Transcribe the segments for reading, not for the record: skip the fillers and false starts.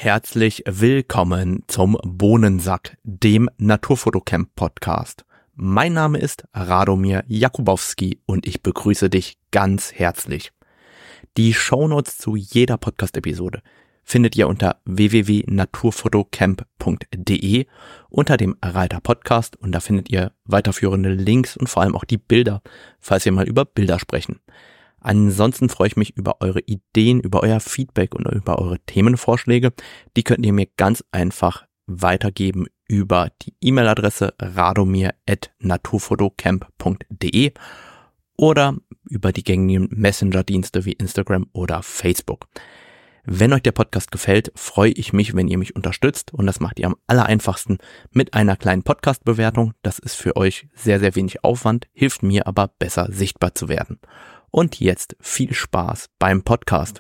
Herzlich willkommen zum Bohnensack, dem Naturfotocamp-Podcast. Mein Name ist Radomir Jakubowski und ich begrüße dich ganz herzlich. Die Shownotes zu jeder Podcast-Episode findet ihr unter www.naturfotocamp.de unter dem Reiter Podcast und da findet ihr weiterführende Links und vor allem auch die Bilder, falls wir mal über Bilder sprechen. Ansonsten freue ich mich über eure Ideen, über euer Feedback und über eure Themenvorschläge. Die könnt ihr mir ganz einfach weitergeben über die E-Mail-Adresse radomir@naturfotocamp.de oder über die gängigen Messenger-Dienste wie Instagram oder Facebook. Wenn euch der Podcast gefällt, freue ich mich, wenn ihr mich unterstützt und das macht ihr am allereinfachsten mit einer kleinen Podcast-Bewertung. Das ist für euch sehr, sehr wenig Aufwand, hilft mir aber besser sichtbar zu werden. Und jetzt viel Spaß beim Podcast.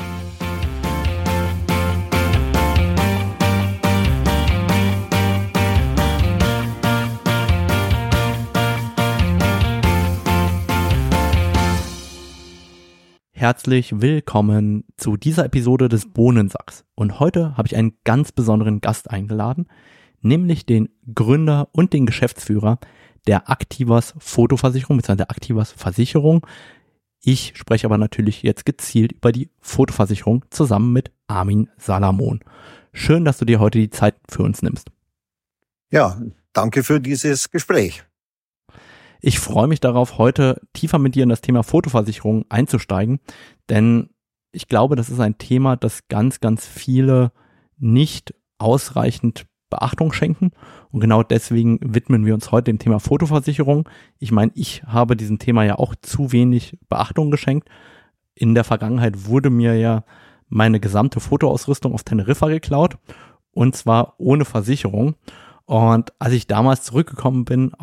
Herzlich willkommen zu dieser Episode des Bohnensacks. Und heute habe ich einen ganz besonderen Gast eingeladen, nämlich den Gründer und den Geschäftsführer der Activas Fotoversicherung bzw. der Activas Versicherung. Ich spreche aber natürlich jetzt gezielt über die Fotoversicherung zusammen mit Armin Salamon. Schön, dass du dir heute die Zeit für uns nimmst. Ja, danke für dieses Gespräch. Ich freue mich darauf, heute tiefer mit dir in das Thema Fotoversicherung einzusteigen, denn ich glaube, das ist ein Thema, das ganz, ganz viele nicht ausreichend Beachtung schenken und genau deswegen widmen wir uns heute dem Thema Fotoversicherung. Ich meine, ich habe diesem Thema ja auch zu wenig Beachtung geschenkt. In der Vergangenheit wurde mir ja meine gesamte Fotoausrüstung auf Teneriffa geklaut und zwar ohne Versicherung. Und als ich damals zurückgekommen bin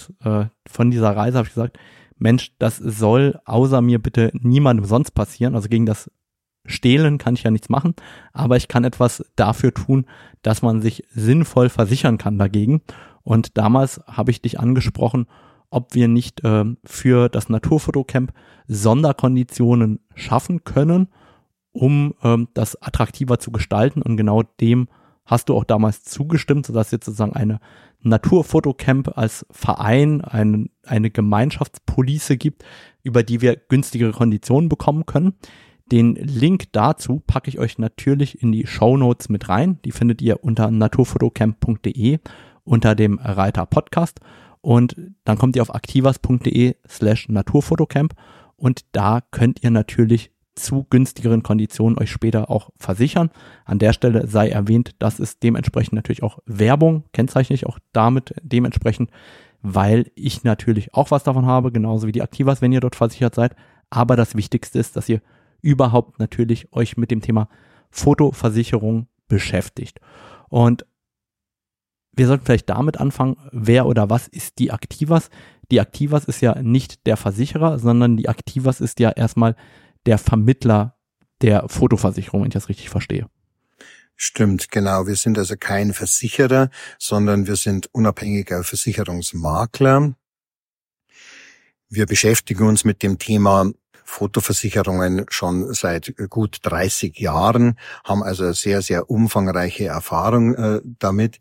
von dieser Reise, habe ich gesagt, Mensch, das soll außer mir bitte niemandem sonst passieren. Also gegen das Stehlen kann ich ja nichts machen, aber ich kann etwas dafür tun, dass man sich sinnvoll versichern kann dagegen. Und damals habe ich dich angesprochen, ob wir nicht für das Naturfotocamp Sonderkonditionen schaffen können, um das attraktiver zu gestalten. Und genau dem hast du auch damals zugestimmt, sodass jetzt sozusagen eine Naturfotocamp als Verein eine Gemeinschaftspolice gibt, über die wir günstigere Konditionen bekommen können. Den Link dazu packe ich euch natürlich in die Shownotes mit rein. Die findet ihr unter naturfotocamp.de unter dem Reiter Podcast und dann kommt ihr auf activas.de/naturfotocamp und da könnt ihr natürlich zu günstigeren Konditionen euch später auch versichern. An der Stelle sei erwähnt, das ist dementsprechend natürlich auch Werbung, kennzeichne ich auch damit dementsprechend, weil ich natürlich auch was davon habe, genauso wie die Activas, wenn ihr dort versichert seid. Aber das Wichtigste ist, dass ihr überhaupt natürlich euch mit dem Thema Fotoversicherung beschäftigt. Und wir sollten vielleicht damit anfangen, wer oder was ist die Activas? Die Activas ist ja nicht der Versicherer, sondern die Activas ist ja erstmal der Vermittler der Fotoversicherung, wenn ich das richtig verstehe. Stimmt, genau. Wir sind also kein Versicherer, sondern wir sind unabhängiger Versicherungsmakler. Wir beschäftigen uns mit dem Thema Fotoversicherungen schon seit gut 30 Jahren, haben also sehr, sehr umfangreiche Erfahrung damit.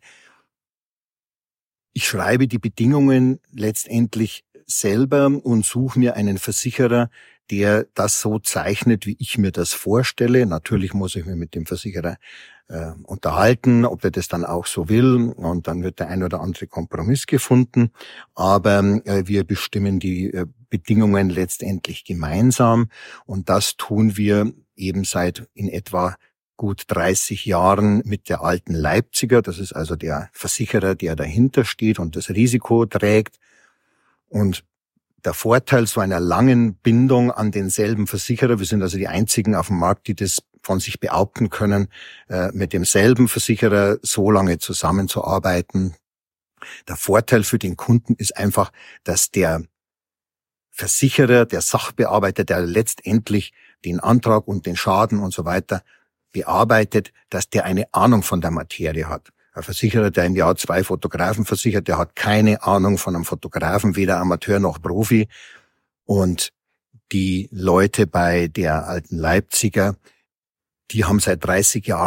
Ich schreibe die Bedingungen letztendlich selber und suche mir einen Versicherer, der das so zeichnet, wie ich mir das vorstelle. Natürlich muss ich mich mit dem Versicherer unterhalten, ob er das dann auch so will, und dann wird der ein oder andere Kompromiss gefunden. Aber wir bestimmen die Bedingungen letztendlich gemeinsam und das tun wir eben seit in etwa gut 30 Jahren mit der Alten Leipziger. Das ist also der Versicherer, der dahinter steht und das Risiko trägt. Und der Vorteil so einer langen Bindung an denselben Versicherer, wir sind also die einzigen auf dem Markt, die das von sich behaupten können, mit demselben Versicherer so lange zusammenzuarbeiten. Der Vorteil für den Kunden ist einfach, dass der Versicherer, der Sachbearbeiter, der letztendlich den Antrag und den Schaden und so weiter bearbeitet, dass der eine Ahnung von der Materie hat. Ein Versicherer, der im Jahr 2 Fotografen versichert, der hat keine Ahnung von einem Fotografen, weder Amateur noch Profi. Und die Leute bei der Alten Leipziger, die haben seit 30 Jahren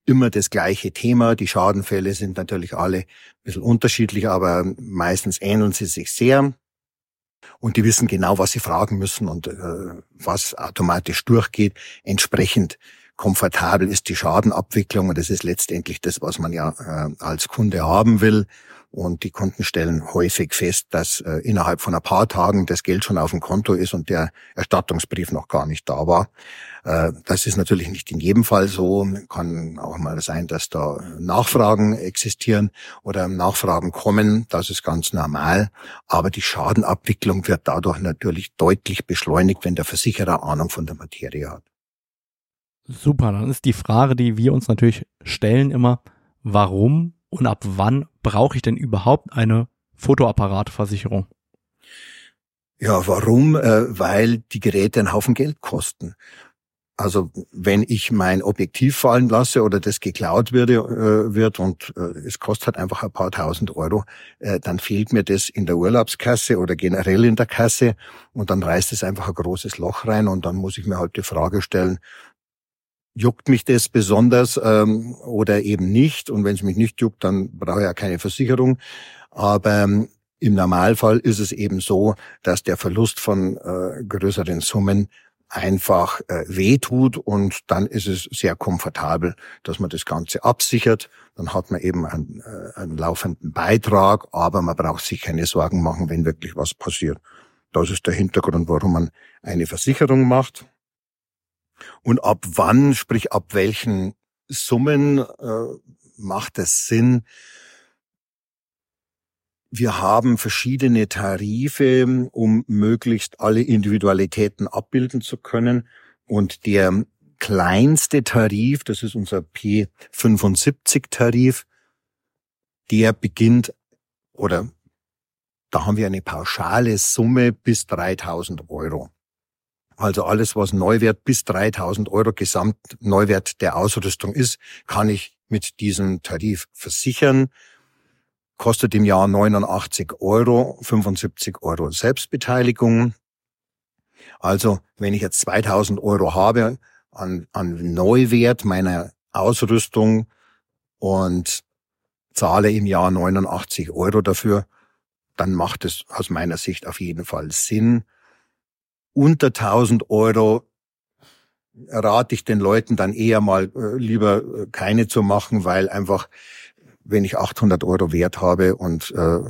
immer das gleiche Thema. Die Schadenfälle sind natürlich alle ein bisschen unterschiedlich, aber meistens ähneln sie sich sehr. Und die wissen genau, was sie fragen müssen und was automatisch durchgeht. Entsprechend komfortabel ist die Schadenabwicklung und das ist letztendlich das, was man ja als Kunde haben will. Und die Kunden stellen häufig fest, dass innerhalb von ein paar Tagen das Geld schon auf dem Konto ist und der Erstattungsbrief noch gar nicht da war. Das ist natürlich nicht in jedem Fall so. Kann auch mal sein, dass da Nachfragen existieren oder Nachfragen kommen. Das ist ganz normal. Aber die Schadenabwicklung wird dadurch natürlich deutlich beschleunigt, wenn der Versicherer Ahnung von der Materie hat. Super, dann ist die Frage, die wir uns natürlich stellen immer, warum und ab wann brauche ich denn überhaupt eine Fotoapparatversicherung? Ja, warum? Weil die Geräte einen Haufen Geld kosten. Also wenn ich mein Objektiv fallen lasse oder das geklaut wird und es kostet halt einfach ein paar tausend Euro, dann fehlt mir das in der Urlaubskasse oder generell in der Kasse und dann reißt es einfach ein großes Loch rein und dann muss ich mir halt die Frage stellen, juckt mich das besonders oder eben nicht? Und wenn es mich nicht juckt, dann brauche ich ja keine Versicherung. Aber im Normalfall ist es eben so, dass der Verlust von größeren Summen einfach wehtut und dann ist es sehr komfortabel, dass man das Ganze absichert. Dann hat man eben einen laufenden Beitrag, aber man braucht sich keine Sorgen machen, wenn wirklich was passiert. Das ist der Hintergrund, warum man eine Versicherung macht. Und ab wann, sprich ab welchen Summen macht es Sinn? Wir haben verschiedene Tarife, um möglichst alle Individualitäten abbilden zu können. Und der kleinste Tarif, das ist unser P75-Tarif, der beginnt, oder da haben wir eine pauschale Summe bis 3.000 Euro. Also alles, was Neuwert bis 3.000 Euro Gesamtneuwert der Ausrüstung ist, kann ich mit diesem Tarif versichern. Kostet im Jahr 89 Euro, 75 Euro Selbstbeteiligung. Also wenn ich jetzt 2.000 Euro habe an Neuwert meiner Ausrüstung und zahle im Jahr 89 Euro dafür, dann macht es aus meiner Sicht auf jeden Fall Sinn. Unter 1.000 Euro rate ich den Leuten dann eher mal lieber keine zu machen, weil einfach, wenn ich 800 Euro Wert habe und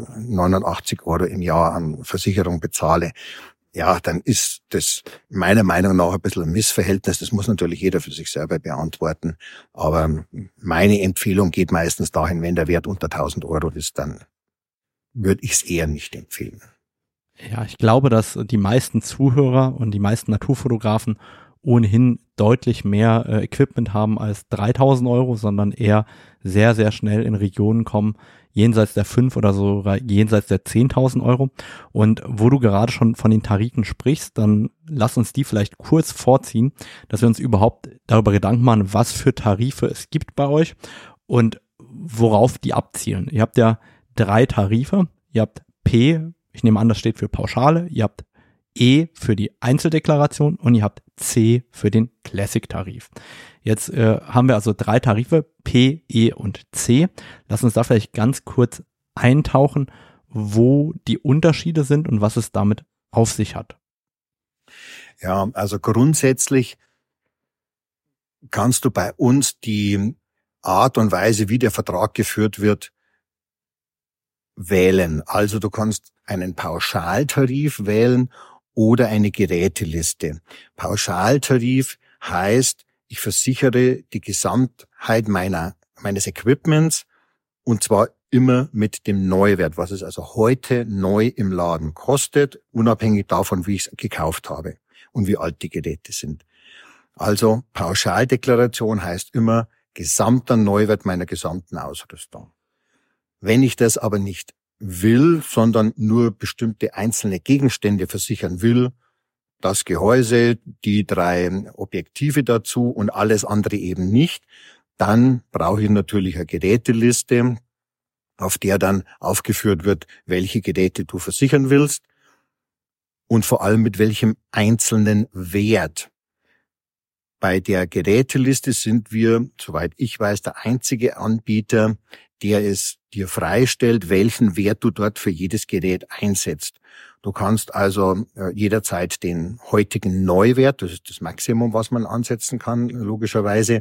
89 Euro im Jahr an Versicherung bezahle, ja, dann ist das meiner Meinung nach ein bisschen ein Missverhältnis. Das muss natürlich jeder für sich selber beantworten. Aber meine Empfehlung geht meistens dahin, wenn der Wert unter 1.000 Euro ist, dann würde ich es eher nicht empfehlen. Ja, ich glaube, dass die meisten Zuhörer und die meisten Naturfotografen ohnehin deutlich mehr Equipment haben als 3.000 Euro, sondern eher sehr, sehr schnell in Regionen kommen, jenseits der 5 oder sogar jenseits der 10.000 Euro. Und wo du gerade schon von den Tarifen sprichst, dann lass uns die vielleicht kurz vorziehen, dass wir uns überhaupt darüber Gedanken machen, was für Tarife es gibt bei euch und worauf die abzielen. Ihr habt ja 3 Tarife. Ihr habt P, ich nehme an, das steht für Pauschale. Ihr habt E für die Einzeldeklaration und ihr habt C für den Classic-Tarif. Jetzt haben wir also 3 Tarife, P, E und C. Lass uns da vielleicht ganz kurz eintauchen, wo die Unterschiede sind und was es damit auf sich hat. Ja, also grundsätzlich kannst du bei uns die Art und Weise, wie der Vertrag geführt wird, wählen. Also du kannst einen Pauschaltarif wählen oder eine Geräteliste. Pauschaltarif heißt, ich versichere die Gesamtheit meines Equipments und zwar immer mit dem Neuwert, was es also heute neu im Laden kostet, unabhängig davon, wie ich es gekauft habe und wie alt die Geräte sind. Also Pauschaldeklaration heißt immer gesamter Neuwert meiner gesamten Ausrüstung. Wenn ich das aber nicht will, sondern nur bestimmte einzelne Gegenstände versichern will, das Gehäuse, die 3 Objektive dazu und alles andere eben nicht, dann brauche ich natürlich eine Geräteliste, auf der dann aufgeführt wird, welche Geräte du versichern willst und vor allem mit welchem einzelnen Wert. Bei der Geräteliste sind wir, soweit ich weiß, der einzige Anbieter, der es dir freistellt, welchen Wert du dort für jedes Gerät einsetzt. Du kannst also jederzeit den heutigen Neuwert, das ist das Maximum, was man ansetzen kann, logischerweise,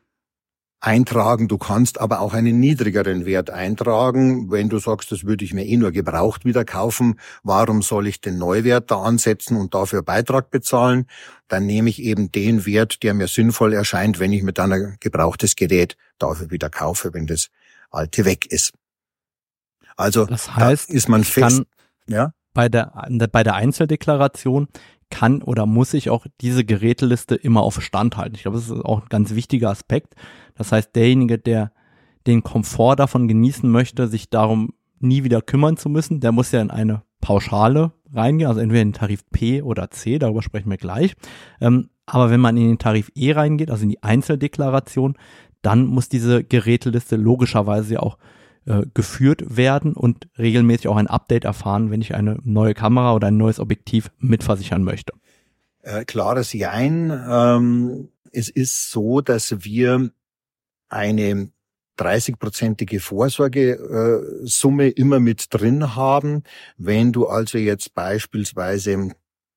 eintragen. Du kannst aber auch einen niedrigeren Wert eintragen. Wenn du sagst, das würde ich mir nur gebraucht wieder kaufen, warum soll ich den Neuwert da ansetzen und dafür Beitrag bezahlen? Dann nehme ich eben den Wert, der mir sinnvoll erscheint, wenn ich mir dann ein gebrauchtes Gerät dafür wieder kaufe, wenn das alte weg ist. Also das heißt, da ist man fest. Ja? Bei der Einzeldeklaration kann oder muss ich auch diese Geräteliste immer auf Stand halten. Ich glaube, das ist auch ein ganz wichtiger Aspekt. Das heißt, derjenige, der den Komfort davon genießen möchte, sich darum nie wieder kümmern zu müssen, der muss ja in eine Pauschale reingehen, also entweder in den Tarif P oder C, darüber sprechen wir gleich. Aber wenn man in den Tarif E reingeht, also in die Einzeldeklaration, dann muss diese Geräteliste logischerweise auch geführt werden und regelmäßig auch ein Update erfahren, wenn ich eine neue Kamera oder ein neues Objektiv mitversichern möchte. Klares Jein. Es ist so, dass wir eine 30-prozentige Vorsorgesumme immer mit drin haben. Wenn du also jetzt beispielsweise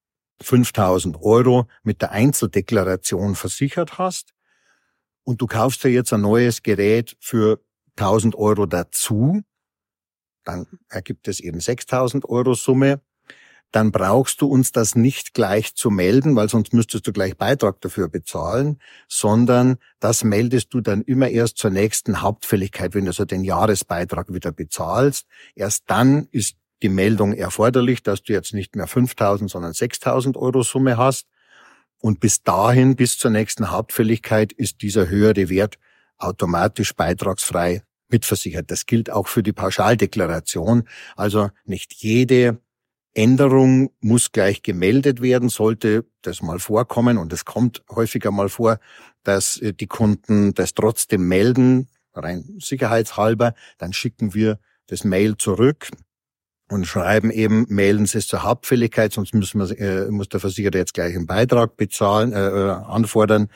5.000 € mit der Einzeldeklaration versichert hast und du kaufst dir jetzt ein neues Gerät für 1.000 € dazu, dann ergibt es eben 6.000 € Summe. Dann brauchst du uns das nicht gleich zu melden, weil sonst müsstest du gleich Beitrag dafür bezahlen, sondern das meldest du dann immer erst zur nächsten Hauptfälligkeit, wenn du so den Jahresbeitrag wieder bezahlst. Erst dann ist die Meldung erforderlich, dass du jetzt nicht mehr 5.000, sondern 6.000 € Summe hast. Und bis dahin, bis zur nächsten Hauptfälligkeit, ist dieser höhere Wert automatisch beitragsfrei mitversichert. Das gilt auch für die Pauschaldeklaration. Also nicht jede Änderung muss gleich gemeldet werden, sollte das mal vorkommen, und es kommt häufiger mal vor, dass die Kunden das trotzdem melden, rein sicherheitshalber, dann schicken wir das Mail zurück und schreiben eben, melden Sie es zur Hauptfälligkeit, sonst muss der Versicherer jetzt gleich einen Beitrag bezahlen, anfordern.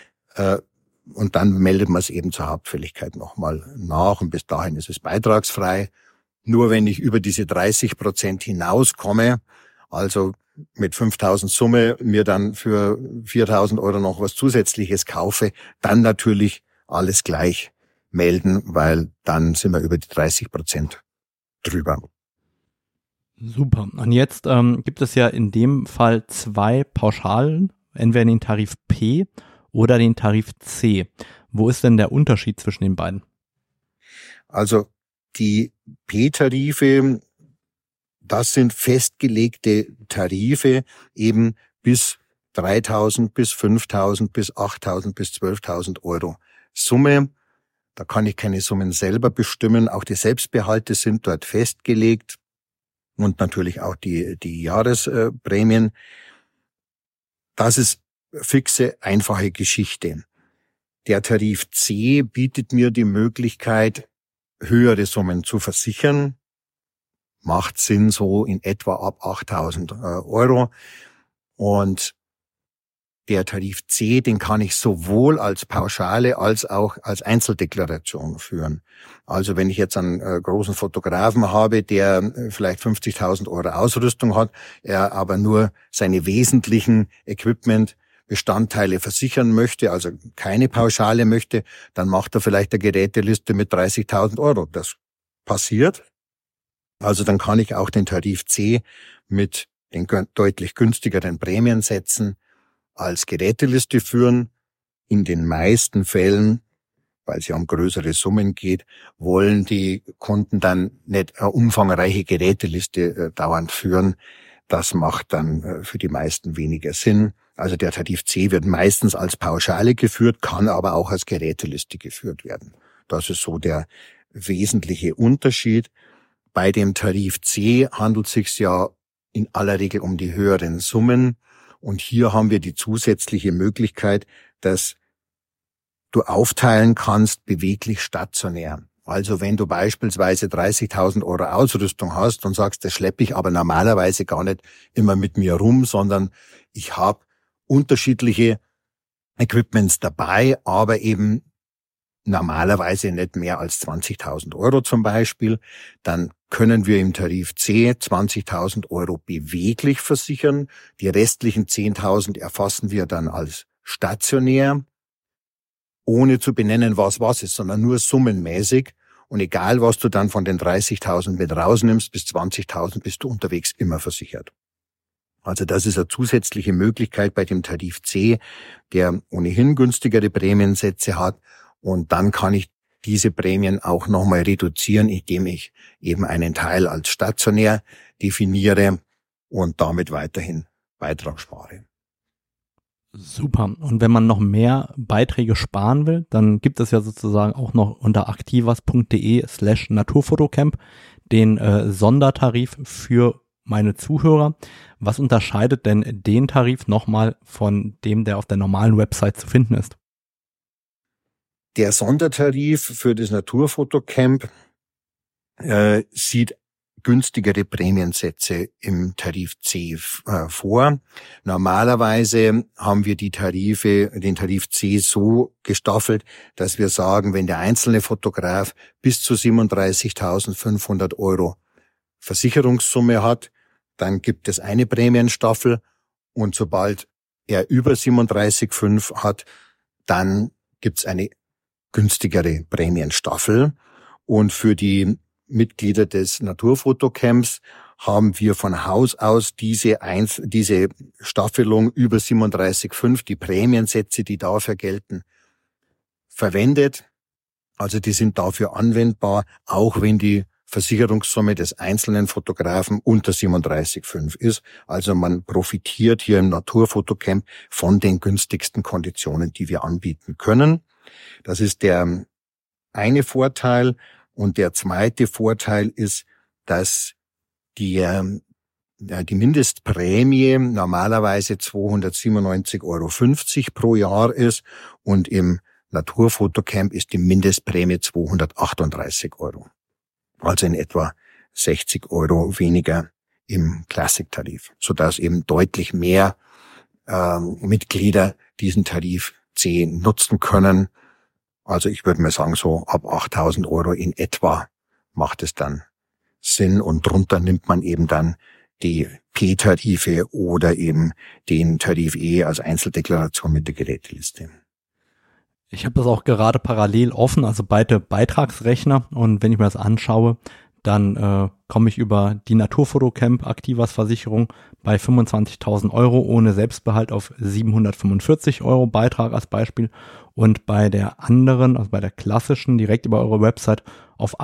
Und dann meldet man es eben zur Hauptfälligkeit nochmal nach, und bis dahin ist es beitragsfrei. Nur wenn ich über diese 30% hinauskomme, also mit 5.000 Summe mir dann für 4.000 € noch was Zusätzliches kaufe, dann natürlich alles gleich melden, weil dann sind wir über die 30% drüber. Super. Und jetzt gibt es ja in dem Fall zwei Pauschalen, entweder den Tarif P oder den Tarif C. Wo ist denn der Unterschied zwischen den beiden? Also die P-Tarife, das sind festgelegte Tarife, eben bis 3.000, bis 5.000, bis 8.000, bis 12.000 € Summe. Da kann ich keine Summen selber bestimmen. Auch die Selbstbehalte sind dort festgelegt und natürlich auch die Jahresprämien. Das ist fixe, einfache Geschichte. Der Tarif C bietet mir die Möglichkeit, höhere Summen zu versichern. Macht Sinn so in etwa ab 8.000 €. Und der Tarif C, den kann ich sowohl als Pauschale als auch als Einzeldeklaration führen. Also wenn ich jetzt einen großen Fotografen habe, der vielleicht 50.000 € Ausrüstung hat, er aber nur seine wesentlichen Equipment-Bestandteile versichern möchte, also keine Pauschale möchte, dann macht er vielleicht eine Geräteliste mit 30.000 €. Das passiert. Also dann kann ich auch den Tarif C mit den deutlich günstigeren Prämiensätzen als Geräteliste führen. In den meisten Fällen, weil es ja um größere Summen geht, wollen die Kunden dann nicht eine umfangreiche Geräteliste dauernd führen. Das macht dann für die meisten weniger Sinn. Also der Tarif C wird meistens als Pauschale geführt, kann aber auch als Geräteliste geführt werden. Das ist so der wesentliche Unterschied. Bei dem Tarif C handelt es sich ja in aller Regel um die höheren Summen. Und hier haben wir die zusätzliche Möglichkeit, dass du aufteilen kannst, beweglich stationär. Also wenn du beispielsweise 30.000 € Ausrüstung hast und sagst, das schleppe ich aber normalerweise gar nicht immer mit mir rum, sondern ich habe unterschiedliche Equipments dabei, aber eben normalerweise nicht mehr als 20.000 Euro zum Beispiel. Dann können wir im Tarif C 20.000 Euro beweglich versichern. Die restlichen 10.000 erfassen wir dann als stationär, ohne zu benennen, was ist, sondern nur summenmäßig. Und egal, was du dann von den 30.000 mit rausnimmst, bis 20.000 bist du unterwegs immer versichert. Also das ist eine zusätzliche Möglichkeit bei dem Tarif C, der ohnehin günstigere Prämiensätze hat. Und dann kann ich diese Prämien auch nochmal reduzieren, indem ich eben einen Teil als stationär definiere und damit weiterhin Beitrag spare. Super. Und wenn man noch mehr Beiträge sparen will, dann gibt es ja sozusagen auch noch unter aktivas.de/naturfotocamp den Sondertarif für meine Zuhörer. Was unterscheidet denn den Tarif nochmal von dem, der auf der normalen Website zu finden ist? Der Sondertarif für das Naturfotocamp sieht günstigere Prämiensätze im Tarif C vor. Normalerweise haben wir den Tarif C so gestaffelt, dass wir sagen, wenn der einzelne Fotograf bis zu 37.500 Euro Versicherungssumme hat, dann gibt es eine Prämienstaffel, und sobald er über 37,5 hat, dann gibt es eine günstigere Prämienstaffel. Und für die Mitglieder des Naturfotocamps haben wir von Haus aus diese Staffelung über 37,5, die Prämiensätze, die dafür gelten, verwendet. Also die sind dafür anwendbar, auch wenn die Versicherungssumme des einzelnen Fotografen unter 37,5 ist. Also man profitiert hier im Naturfotocamp von den günstigsten Konditionen, die wir anbieten können. Das ist der eine Vorteil. Und der zweite Vorteil ist, dass die Mindestprämie normalerweise 297,50 Euro pro Jahr ist, und im Naturfotocamp ist die Mindestprämie 238 Euro. Also in etwa 60 Euro weniger im Classic-Tarif, sodass eben deutlich mehr Mitglieder diesen Tarif C nutzen können. Also ich würde mal sagen, so ab 8.000 Euro in etwa macht es dann Sinn, und drunter nimmt man eben dann die P-Tarife oder eben den Tarif E als Einzeldeklaration mit der Geräteliste. Ich habe das auch gerade parallel offen, also beide Beitragsrechner, und wenn ich mir das anschaue, dann komme ich über die Naturfotocamp Aktivas Versicherung bei 25.000 Euro ohne Selbstbehalt auf 745 Euro Beitrag als Beispiel, und bei der anderen, also bei der klassischen, direkt über eure Website auf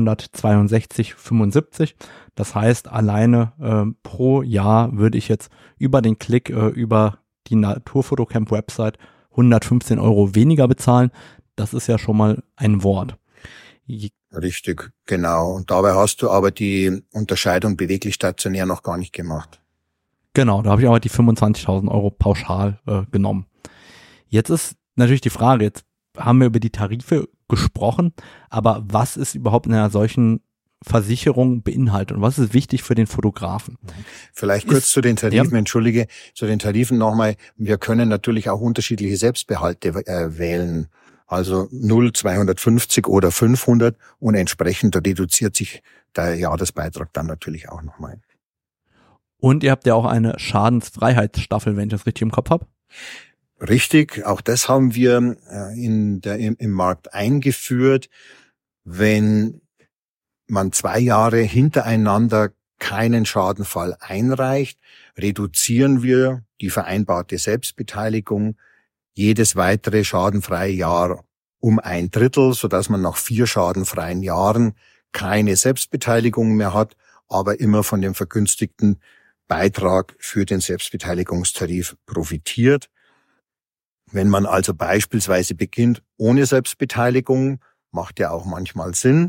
862,75. Das heißt, alleine pro Jahr würde ich jetzt über den Klick über die Naturfotocamp Website 115 Euro weniger bezahlen. Das ist ja schon mal ein Wort. Richtig, genau. Und dabei hast du aber die Unterscheidung beweglich stationär noch gar nicht gemacht. Genau, da habe ich aber die 25.000 Euro pauschal genommen. Jetzt ist natürlich die Frage, jetzt haben wir über die Tarife gesprochen, aber was ist überhaupt in einer solchen Versicherung beinhaltet und was ist wichtig für den Fotografen? Vielleicht kurz zu den Tarifen, entschuldige, zu den Tarifen nochmal. Wir können natürlich auch unterschiedliche Selbstbehalte wählen. Also 0, 250 oder 500, und entsprechend reduziert sich der Jahresbeitrag dann natürlich auch nochmal. Und ihr habt ja auch eine Schadensfreiheitsstaffel, wenn ich das richtig im Kopf habe. Richtig, auch das haben wir im Markt eingeführt. Wenn man 2 Jahre hintereinander keinen Schadenfall einreicht, reduzieren wir die vereinbarte Selbstbeteiligung jedes weitere schadenfreie Jahr um 1/3, sodass man nach 4 schadenfreien Jahren keine Selbstbeteiligung mehr hat, aber immer von dem vergünstigten Beitrag für den Selbstbeteiligungstarif profitiert. Wenn man also beispielsweise beginnt ohne Selbstbeteiligung, macht ja auch manchmal Sinn.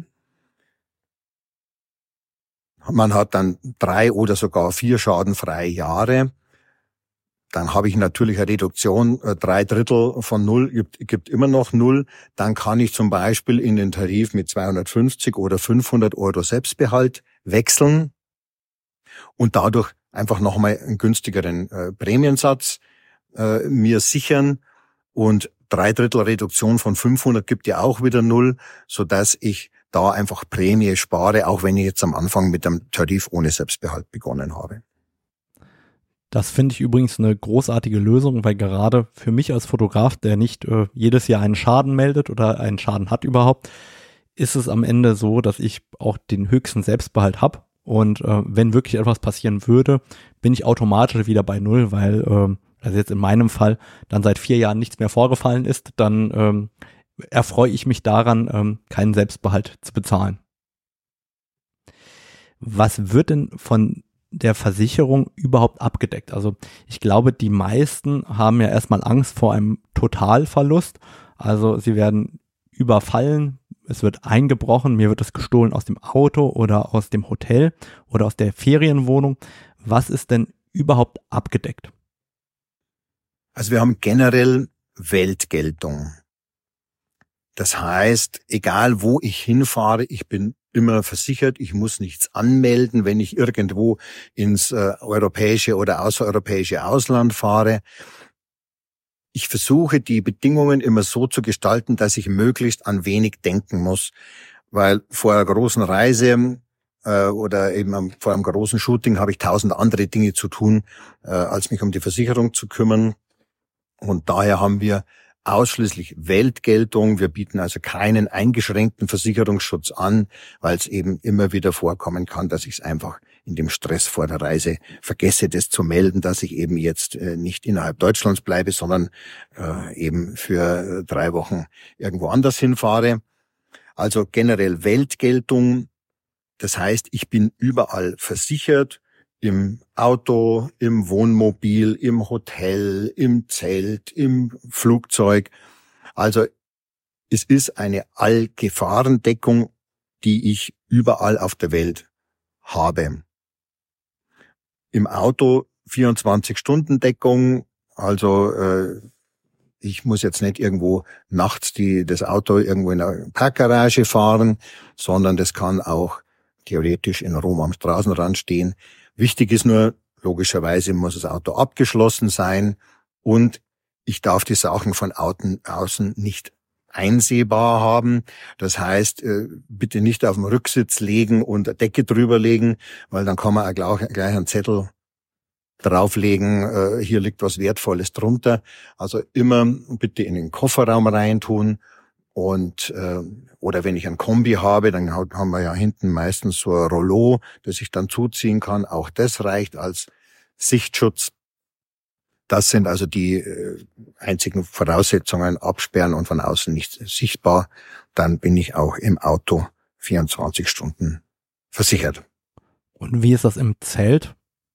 Man hat dann 3 oder sogar 4 schadenfreie Jahre. Dann habe ich natürlich eine Reduktion, 3/3 von 0 gibt immer noch 0. Dann kann ich zum Beispiel in den Tarif mit 250 oder 500 Euro Selbstbehalt wechseln und dadurch einfach nochmal einen günstigeren Prämiensatz mir sichern. und 3/3 Reduktion von 500 gibt ja auch wieder 0, sodass ich da einfach Prämie spare, auch wenn ich jetzt am Anfang mit einem Tarif ohne Selbstbehalt begonnen habe. Das finde ich übrigens eine großartige Lösung, weil gerade für mich als Fotograf, der nicht jedes Jahr einen Schaden meldet oder einen Schaden hat überhaupt, ist es am Ende so, dass ich auch den höchsten Selbstbehalt habe. Und wenn wirklich etwas passieren würde, bin ich automatisch wieder bei 0, weil, also jetzt in meinem Fall, dann seit 4 Jahren nichts mehr vorgefallen ist, dann erfreue ich mich daran, keinen Selbstbehalt zu bezahlen. Was wird denn von der Versicherung überhaupt abgedeckt? Also ich glaube, die meisten haben ja erstmal Angst vor einem Totalverlust. Also sie werden überfallen, es wird eingebrochen, mir wird es gestohlen aus dem Auto oder aus dem Hotel oder aus der Ferienwohnung. Was ist denn überhaupt abgedeckt? Also wir haben generell Weltgeltung. Das heißt, egal wo ich hinfahre, ich bin immer versichert, ich muss nichts anmelden, wenn ich irgendwo ins europäische oder außereuropäische Ausland fahre. Ich versuche, die Bedingungen immer so zu gestalten, dass ich möglichst an wenig denken muss, weil vor einer großen Reise oder eben vor einem großen Shooting habe ich 1000 andere Dinge zu tun, als mich um die Versicherung zu kümmern. Und daher haben wir ausschließlich Weltgeltung. Wir bieten also keinen eingeschränkten Versicherungsschutz an, weil es eben immer wieder vorkommen kann, dass ich es einfach in dem Stress vor der Reise vergesse, das zu melden, dass ich eben jetzt nicht innerhalb Deutschlands bleibe, sondern eben für 3 Wochen irgendwo anders hinfahre. Also generell Weltgeltung. Das heißt, ich bin überall versichert. Im Auto, im Wohnmobil, im Hotel, im Zelt, im Flugzeug. Also es ist eine Allgefahrendeckung, die ich überall auf der Welt habe. Im Auto 24-Stunden-Deckung, also ich muss jetzt nicht irgendwo nachts das Auto irgendwo in einer Parkgarage fahren, sondern das kann auch theoretisch in Rom am Straßenrand stehen. Wichtig ist nur, logischerweise muss das Auto abgeschlossen sein und ich darf die Sachen von außen nicht einsehbar haben. Das heißt, bitte nicht auf den Rücksitz legen und eine Decke drüber legen, weil dann kann man auch gleich einen Zettel drauflegen, hier liegt was Wertvolles drunter. Also immer bitte in den Kofferraum reintun. Und oder wenn ich ein Kombi habe, dann haben wir ja hinten meistens so ein Rollo, das ich dann zuziehen kann. Auch das reicht als Sichtschutz. Das sind also die einzigen Voraussetzungen, absperren und von außen nicht sichtbar. Dann bin ich auch im Auto 24 Stunden versichert. Und wie ist das im Zelt?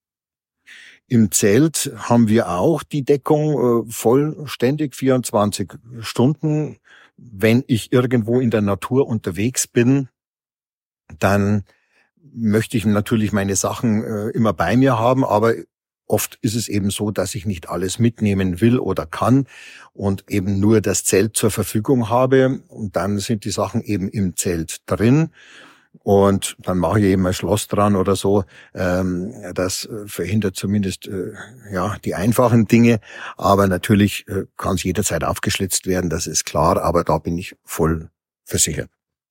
Im Zelt haben wir auch die Deckung vollständig 24 Stunden. Wenn ich irgendwo in der Natur unterwegs bin, dann möchte ich natürlich meine Sachen immer bei mir haben, aber oft ist es eben so, dass ich nicht alles mitnehmen will oder kann und eben nur das Zelt zur Verfügung habe und dann sind die Sachen eben im Zelt drin. Und dann mache ich eben ein Schloss dran oder so. Das verhindert zumindest die einfachen Dinge. Aber natürlich kann es jederzeit aufgeschlitzt werden, das ist klar. Aber da bin ich voll versichert.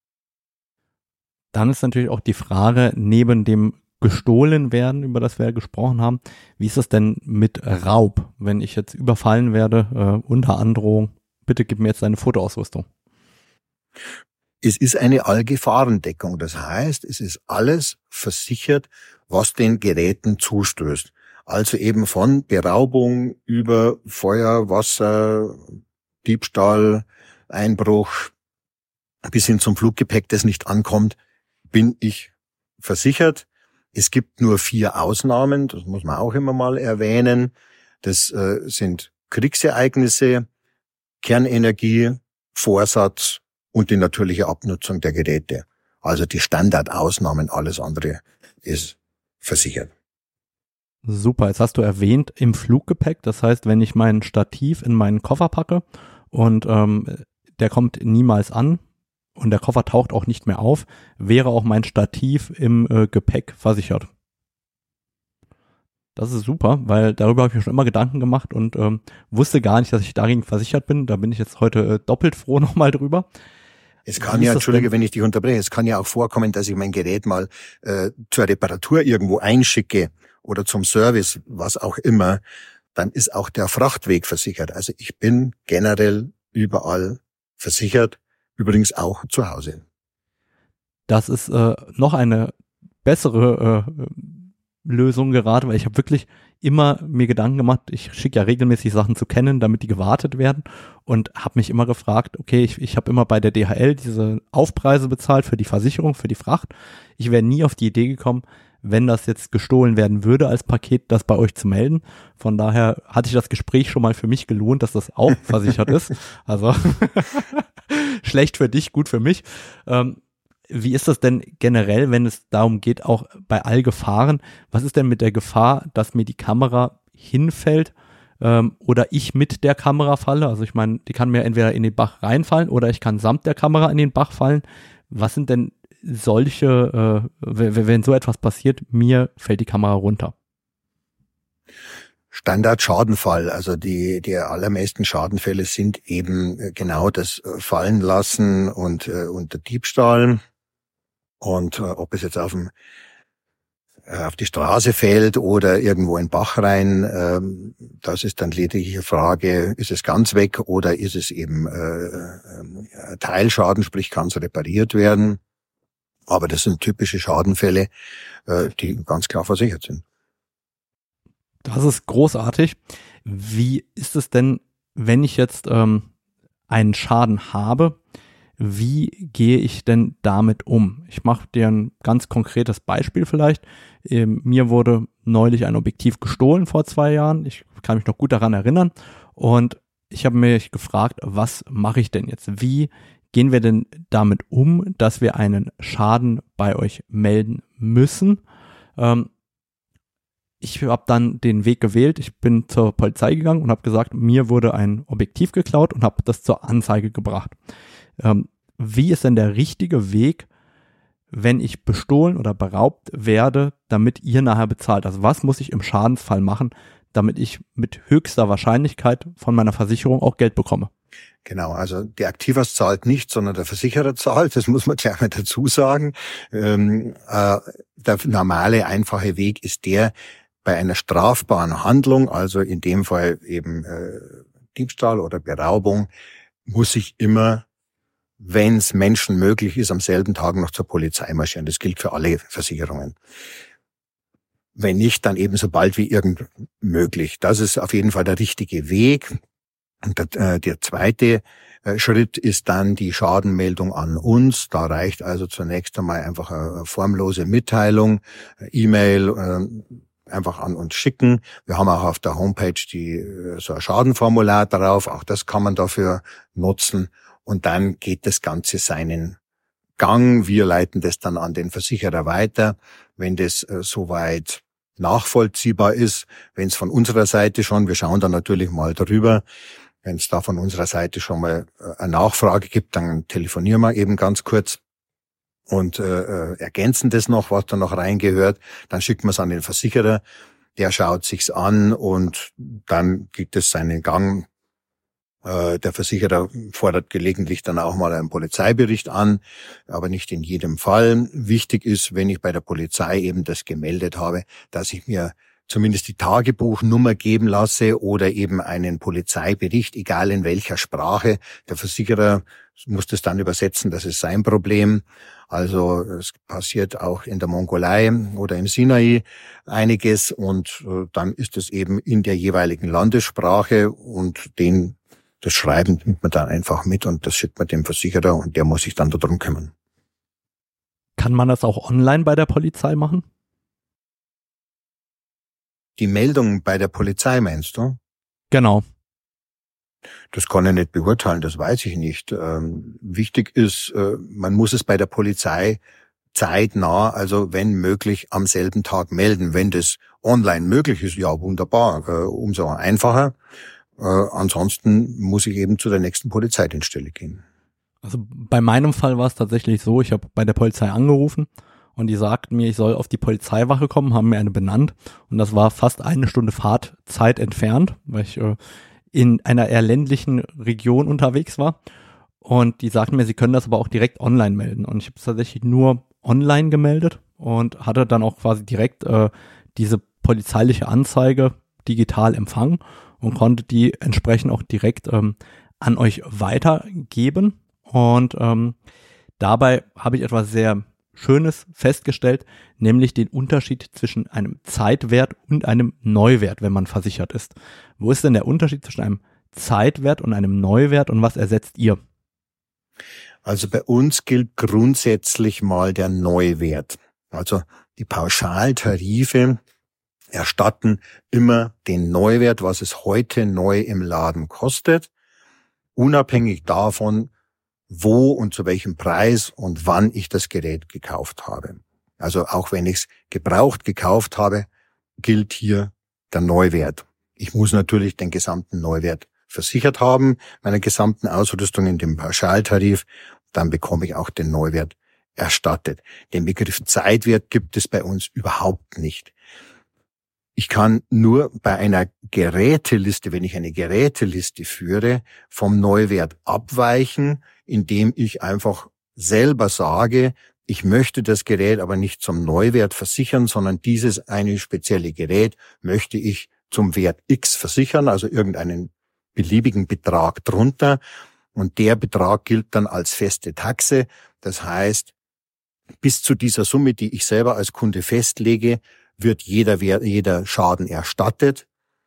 Dann ist natürlich auch die Frage, neben dem gestohlen werden, über das wir ja gesprochen haben, wie ist das denn mit Raub, wenn ich jetzt überfallen werde unter Androhung? Bitte gib mir jetzt deine Fotoausrüstung. Es ist eine Allgefahrendeckung. Das heißt, es ist alles versichert, was den Geräten zustößt. Also eben von Beraubung über Feuer, Wasser, Diebstahl, Einbruch bis hin zum Fluggepäck, das nicht ankommt, bin ich versichert. Es gibt nur 4 Ausnahmen, das muss man auch immer mal erwähnen. Das sind Kriegsereignisse, Kernenergie, Vorsatz und die natürliche Abnutzung der Geräte. Also die Standardausnahmen, alles andere ist versichert. Super, jetzt hast du erwähnt im Fluggepäck, das heißt, wenn ich mein Stativ in meinen Koffer packe und der kommt niemals an und der Koffer taucht auch nicht mehr auf, wäre auch mein Stativ im Gepäck versichert. Das ist super, weil darüber habe ich mir schon immer Gedanken gemacht und wusste gar nicht, dass ich dagegen versichert bin. Da bin ich jetzt heute doppelt froh nochmal drüber. Es kann ja, entschuldige, wenn ich dich unterbreche, es kann ja auch vorkommen, dass ich mein Gerät mal zur Reparatur irgendwo einschicke oder zum Service, was auch immer, dann ist auch der Frachtweg versichert. Also ich bin generell überall versichert, übrigens auch zu Hause. Das ist noch eine bessere Lösung gerade, weil ich habe wirklich immer mir Gedanken gemacht, ich schicke ja regelmäßig Sachen zu Canon, damit die gewartet werden und habe mich immer gefragt, okay, ich habe immer bei der DHL diese Aufpreise bezahlt für die Versicherung, für die Fracht. Ich wäre nie auf die Idee gekommen, wenn das jetzt gestohlen werden würde als Paket, das bei euch zu melden. Von daher hatte ich das Gespräch schon mal für mich gelohnt, dass das auch versichert ist. Also schlecht für dich, gut für mich. Wie ist das denn generell, wenn es darum geht, auch bei all Gefahren? Was ist denn mit der Gefahr, dass mir die Kamera hinfällt oder ich mit der Kamera falle? Also ich meine, die kann mir entweder in den Bach reinfallen oder ich kann samt der Kamera in den Bach fallen. Was sind denn solche, wenn so etwas passiert, mir fällt die Kamera runter? Standard-Schadenfall, also die allermeisten Schadenfälle sind eben genau das Fallenlassen und der Diebstahl. Und ob es jetzt auf die Straße fällt oder irgendwo in den Bach rein, das ist dann lediglich die Frage, ist es ganz weg oder ist es eben Teilschaden, sprich kann es repariert werden. Aber das sind typische Schadenfälle, die ganz klar versichert sind. Das ist großartig. Wie ist es denn, wenn ich jetzt einen Schaden habe? Wie gehe ich denn damit um? Ich mache dir ein ganz konkretes Beispiel vielleicht. Mir wurde neulich ein Objektiv gestohlen vor 2 Jahren. Ich kann mich noch gut daran erinnern. Und ich habe mich gefragt, was mache ich denn jetzt? Wie gehen wir denn damit um, dass wir einen Schaden bei euch melden müssen? Ich habe dann den Weg gewählt. Ich bin zur Polizei gegangen und habe gesagt, mir wurde ein Objektiv geklaut und habe das zur Anzeige gebracht. Wie ist denn der richtige Weg, wenn ich bestohlen oder beraubt werde, damit ihr nachher bezahlt? Also was muss ich im Schadensfall machen, damit ich mit höchster Wahrscheinlichkeit von meiner Versicherung auch Geld bekomme? Genau, also der Aktivas zahlt nicht, sondern der Versicherer zahlt, das muss man gleich mal dazu sagen. Der normale, einfache Weg ist der, bei einer strafbaren Handlung, also in dem Fall eben Diebstahl oder Beraubung, muss ich immer, wenn es Menschen möglich ist, am selben Tag noch zur Polizei marschieren. Das gilt für alle Versicherungen. Wenn nicht, dann eben so bald wie irgend möglich. Das ist auf jeden Fall der richtige Weg. Und der zweite Schritt ist dann die Schadenmeldung an uns. Da reicht also zunächst einmal einfach eine formlose Mitteilung, E-Mail, einfach an uns schicken. Wir haben auch auf der Homepage so ein Schadenformular drauf. Auch das kann man dafür nutzen. Und dann geht das Ganze seinen Gang. Wir leiten das dann an den Versicherer weiter, wenn das soweit nachvollziehbar ist. Wenn es von unserer Seite schon, wir schauen dann natürlich mal drüber, wenn es da von unserer Seite schon mal eine Nachfrage gibt, dann telefonieren wir eben ganz kurz und ergänzen das noch, was da noch reingehört. Dann schicken wir es an den Versicherer, der schaut sich's an und dann geht es seinen Gang. Der Versicherer fordert gelegentlich dann auch mal einen Polizeibericht an, aber nicht in jedem Fall. Wichtig ist, wenn ich bei der Polizei eben das gemeldet habe, dass ich mir zumindest die Tagebuchnummer geben lasse oder eben einen Polizeibericht, egal in welcher Sprache. Der Versicherer muss das dann übersetzen, das ist sein Problem. Also es passiert auch in der Mongolei oder im Sinai einiges und dann ist es eben in der jeweiligen Landessprache und das Schreiben nimmt man dann einfach mit und das schickt man dem Versicherer und der muss sich dann darum kümmern. Kann man das auch online bei der Polizei machen? Die Meldung bei der Polizei meinst du? Genau. Das kann ich nicht beurteilen, das weiß ich nicht. Wichtig ist, man muss es bei der Polizei zeitnah, also wenn möglich, am selben Tag melden. Wenn das online möglich ist, ja wunderbar, umso einfacher. Ansonsten muss ich eben zu der nächsten Polizeidienststelle gehen. Also bei meinem Fall war es tatsächlich so, ich habe bei der Polizei angerufen und die sagten mir, ich soll auf die Polizeiwache kommen, haben mir eine benannt und das war fast 1 Stunde Fahrtzeit entfernt, weil ich in einer eher ländlichen Region unterwegs war und die sagten mir, sie können das aber auch direkt online melden und ich habe es tatsächlich nur online gemeldet und hatte dann auch quasi direkt diese polizeiliche Anzeige digital empfangen und konnte die entsprechend auch direkt an euch weitergeben und dabei habe ich etwas sehr Schönes festgestellt, nämlich den Unterschied zwischen einem Zeitwert und einem Neuwert, wenn man versichert ist. Wo ist denn der Unterschied zwischen einem Zeitwert und einem Neuwert und was ersetzt ihr? Also bei uns gilt grundsätzlich mal der Neuwert. Also die Pauschaltarife erstatten immer den Neuwert, was es heute neu im Laden kostet, unabhängig davon, wo und zu welchem Preis und wann ich das Gerät gekauft habe. Also auch wenn ich es gebraucht gekauft habe, gilt hier der Neuwert. Ich muss natürlich den gesamten Neuwert versichert haben, meiner gesamten Ausrüstung in dem Pauschaltarif, dann bekomme ich auch den Neuwert erstattet. Den Begriff Zeitwert gibt es bei uns überhaupt nicht. Ich kann nur bei einer Geräteliste, wenn ich eine Geräteliste führe, vom Neuwert abweichen, indem ich einfach selber sage, ich möchte das Gerät aber nicht zum Neuwert versichern, sondern dieses eine spezielle Gerät möchte ich zum Wert X versichern, also irgendeinen beliebigen Betrag drunter. Und der Betrag gilt dann als feste Taxe. Das heißt, bis zu dieser Summe, die ich selber als Kunde festlege, wird jeder Schaden erstattet.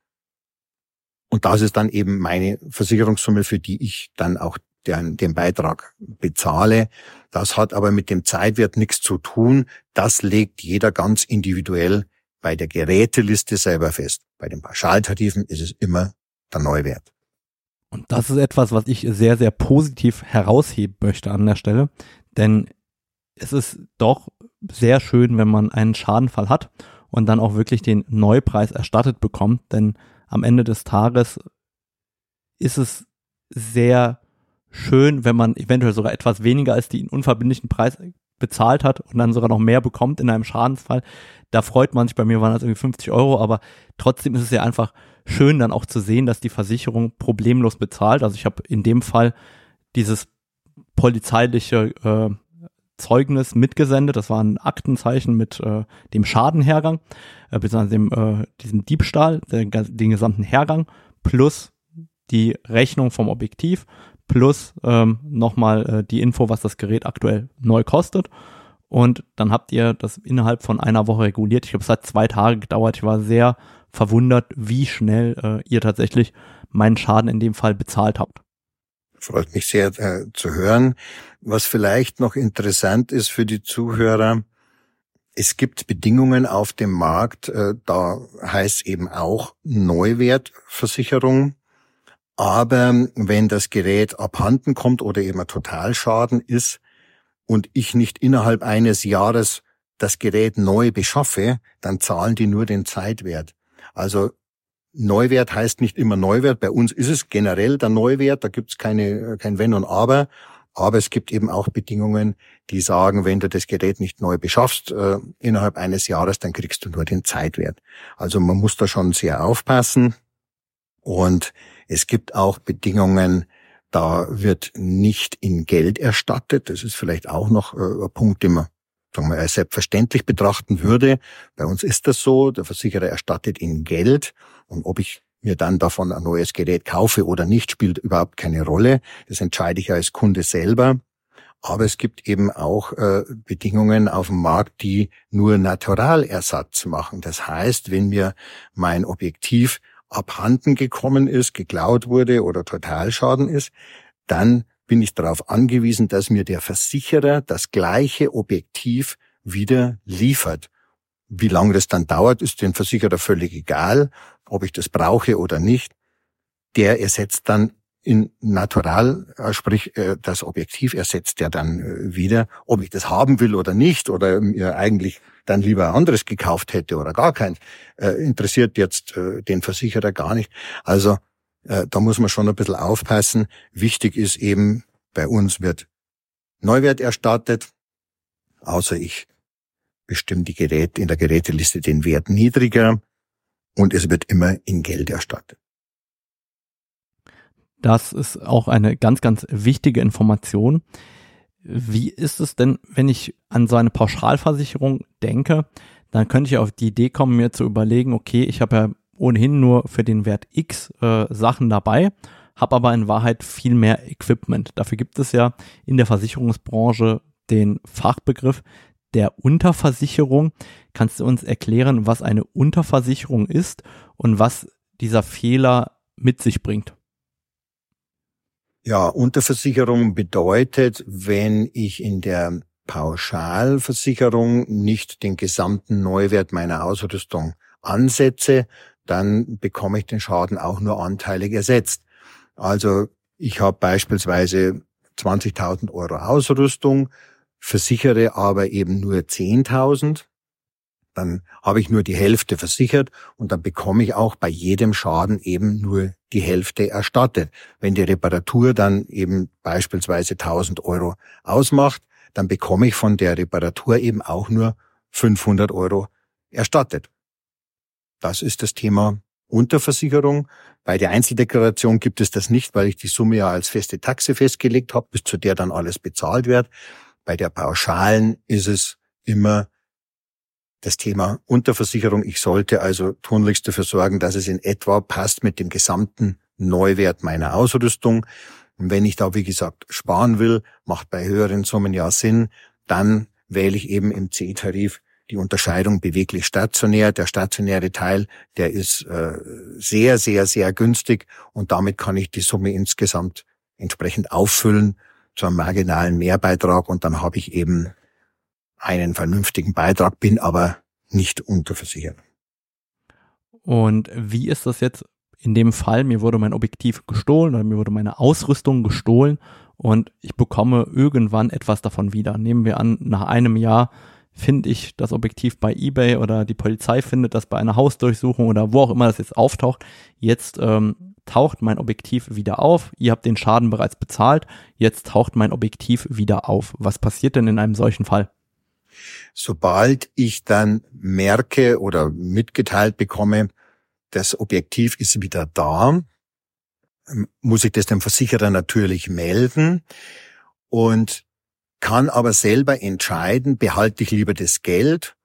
Und das ist dann eben meine Versicherungssumme, für die ich dann auch den Beitrag bezahle. Das hat aber mit dem Zeitwert nichts zu tun. Das legt jeder ganz individuell bei der Geräteliste selber fest. Bei den Pauschaltarifen ist es immer der Neuwert. Und das ist etwas, was ich sehr, sehr positiv herausheben möchte an der Stelle. Denn es ist doch sehr schön, wenn man einen Schadenfall hat und dann auch wirklich den Neupreis erstattet bekommt, denn am Ende des Tages ist es sehr schön, wenn man eventuell sogar etwas weniger als den unverbindlichen Preis bezahlt hat und dann sogar noch mehr bekommt in einem Schadensfall. Da freut man sich, bei mir waren das irgendwie 50 €, aber trotzdem ist es ja einfach schön dann auch zu sehen, dass die Versicherung problemlos bezahlt. Also ich habe in dem Fall dieses polizeiliche Zeugnis mitgesendet. Das war ein Aktenzeichen mit dem Schadenhergang, beziehungsweise diesem Diebstahl, den gesamten Hergang, plus die Rechnung vom Objektiv, plus nochmal die Info, was das Gerät aktuell neu kostet. Und dann habt ihr das innerhalb von einer Woche reguliert. Ich glaube, es hat 2 Tage gedauert. Ich war sehr verwundert, wie schnell ihr tatsächlich meinen Schaden in dem Fall bezahlt habt. Freut mich sehr zu hören. Was vielleicht noch interessant ist für die Zuhörer, es gibt Bedingungen auf dem Markt, da heißt eben auch Neuwertversicherung. Aber wenn das Gerät abhanden kommt oder eben ein Totalschaden ist und ich nicht innerhalb eines Jahres das Gerät neu beschaffe, dann zahlen die nur den Zeitwert. Also Neuwert heißt nicht immer Neuwert. Bei uns ist es generell der Neuwert, da gibt's kein Wenn und Aber. Aber es gibt eben auch Bedingungen, die sagen, wenn du das Gerät nicht neu beschaffst innerhalb eines Jahres, dann kriegst du nur den Zeitwert. Also man muss da schon sehr aufpassen. Und es gibt auch Bedingungen, da wird nicht in Geld erstattet. Das ist vielleicht auch noch ein Punkt, den man, sagen wir, als selbstverständlich betrachten würde. Bei uns ist das so, der Versicherer erstattet in Geld. Und ob ich mir dann davon ein neues Gerät kaufe oder nicht, spielt überhaupt keine Rolle. Das entscheide ich als Kunde selber. Aber es gibt eben auch Bedingungen auf dem Markt, die nur Naturalersatz machen. Das heißt, wenn mir mein Objektiv abhanden gekommen ist, geklaut wurde oder Totalschaden ist, dann bin ich darauf angewiesen, dass mir der Versicherer das gleiche Objektiv wieder liefert. Wie lange das dann dauert, ist dem Versicherer völlig egal, ob ich das brauche oder nicht. Der ersetzt dann in Natural, sprich das Objektiv ersetzt er dann wieder, ob ich das haben will oder nicht oder mir eigentlich dann lieber ein anderes gekauft hätte oder gar keins, interessiert jetzt den Versicherer gar nicht. Also da muss man schon ein bisschen aufpassen. Wichtig ist eben, bei uns wird Neuwert erstattet, außer ich bestimmt die Geräte in der Geräteliste den Wert niedriger und es wird immer in Geld erstattet. Das ist auch eine ganz, ganz wichtige Information. Wie ist es denn, wenn ich an so eine Pauschalversicherung denke, dann könnte ich auf die Idee kommen, mir zu überlegen, okay, ich habe ja ohnehin nur für den Wert X Sachen dabei, habe aber in Wahrheit viel mehr Equipment. Dafür gibt es ja in der Versicherungsbranche den Fachbegriff der Unterversicherung. Kannst du uns erklären, was eine Unterversicherung ist und was dieser Fehler mit sich bringt? Ja, Unterversicherung bedeutet, wenn ich in der Pauschalversicherung nicht den gesamten Neuwert meiner Ausrüstung ansetze, dann bekomme ich den Schaden auch nur anteilig ersetzt. Also ich habe beispielsweise 20.000 Euro Ausrüstung, versichere aber eben nur 10.000, dann habe ich nur die Hälfte versichert und dann bekomme ich auch bei jedem Schaden eben nur die Hälfte erstattet. Wenn die Reparatur dann eben beispielsweise 1.000 Euro ausmacht, dann bekomme ich von der Reparatur eben auch nur 500 Euro erstattet. Das ist das Thema Unterversicherung. Bei der Einzeldeklaration gibt es das nicht, weil ich die Summe ja als feste Taxe festgelegt habe, bis zu der dann alles bezahlt wird. Bei der Pauschalen ist es immer das Thema Unterversicherung. Ich sollte also tunlichst dafür sorgen, dass es in etwa passt mit dem gesamten Neuwert meiner Ausrüstung. Und wenn ich da, wie gesagt, sparen will, macht bei höheren Summen ja Sinn, dann wähle ich eben im C-Tarif die Unterscheidung beweglich stationär. Der stationäre Teil, der ist sehr, sehr, sehr günstig und damit kann ich die Summe insgesamt entsprechend auffüllen zu einem marginalen Mehrbeitrag und dann habe ich eben einen vernünftigen Beitrag, bin aber nicht unterversichert. Und wie ist das jetzt in dem Fall? Mir wurde mein Objektiv gestohlen oder mir wurde meine Ausrüstung gestohlen und ich bekomme irgendwann etwas davon wieder. Nehmen wir an, nach einem Jahr finde ich das Objektiv bei eBay oder die Polizei findet das bei einer Hausdurchsuchung oder wo auch immer das jetzt auftaucht. Jetzt taucht mein Objektiv wieder auf. Ihr habt den Schaden bereits bezahlt. Jetzt taucht mein Objektiv wieder auf. Was passiert denn in einem solchen Fall? Sobald ich dann merke oder mitgeteilt bekomme, das Objektiv ist wieder da, muss ich das dem Versicherer natürlich melden und kann aber selber entscheiden, behalte ich lieber das Geld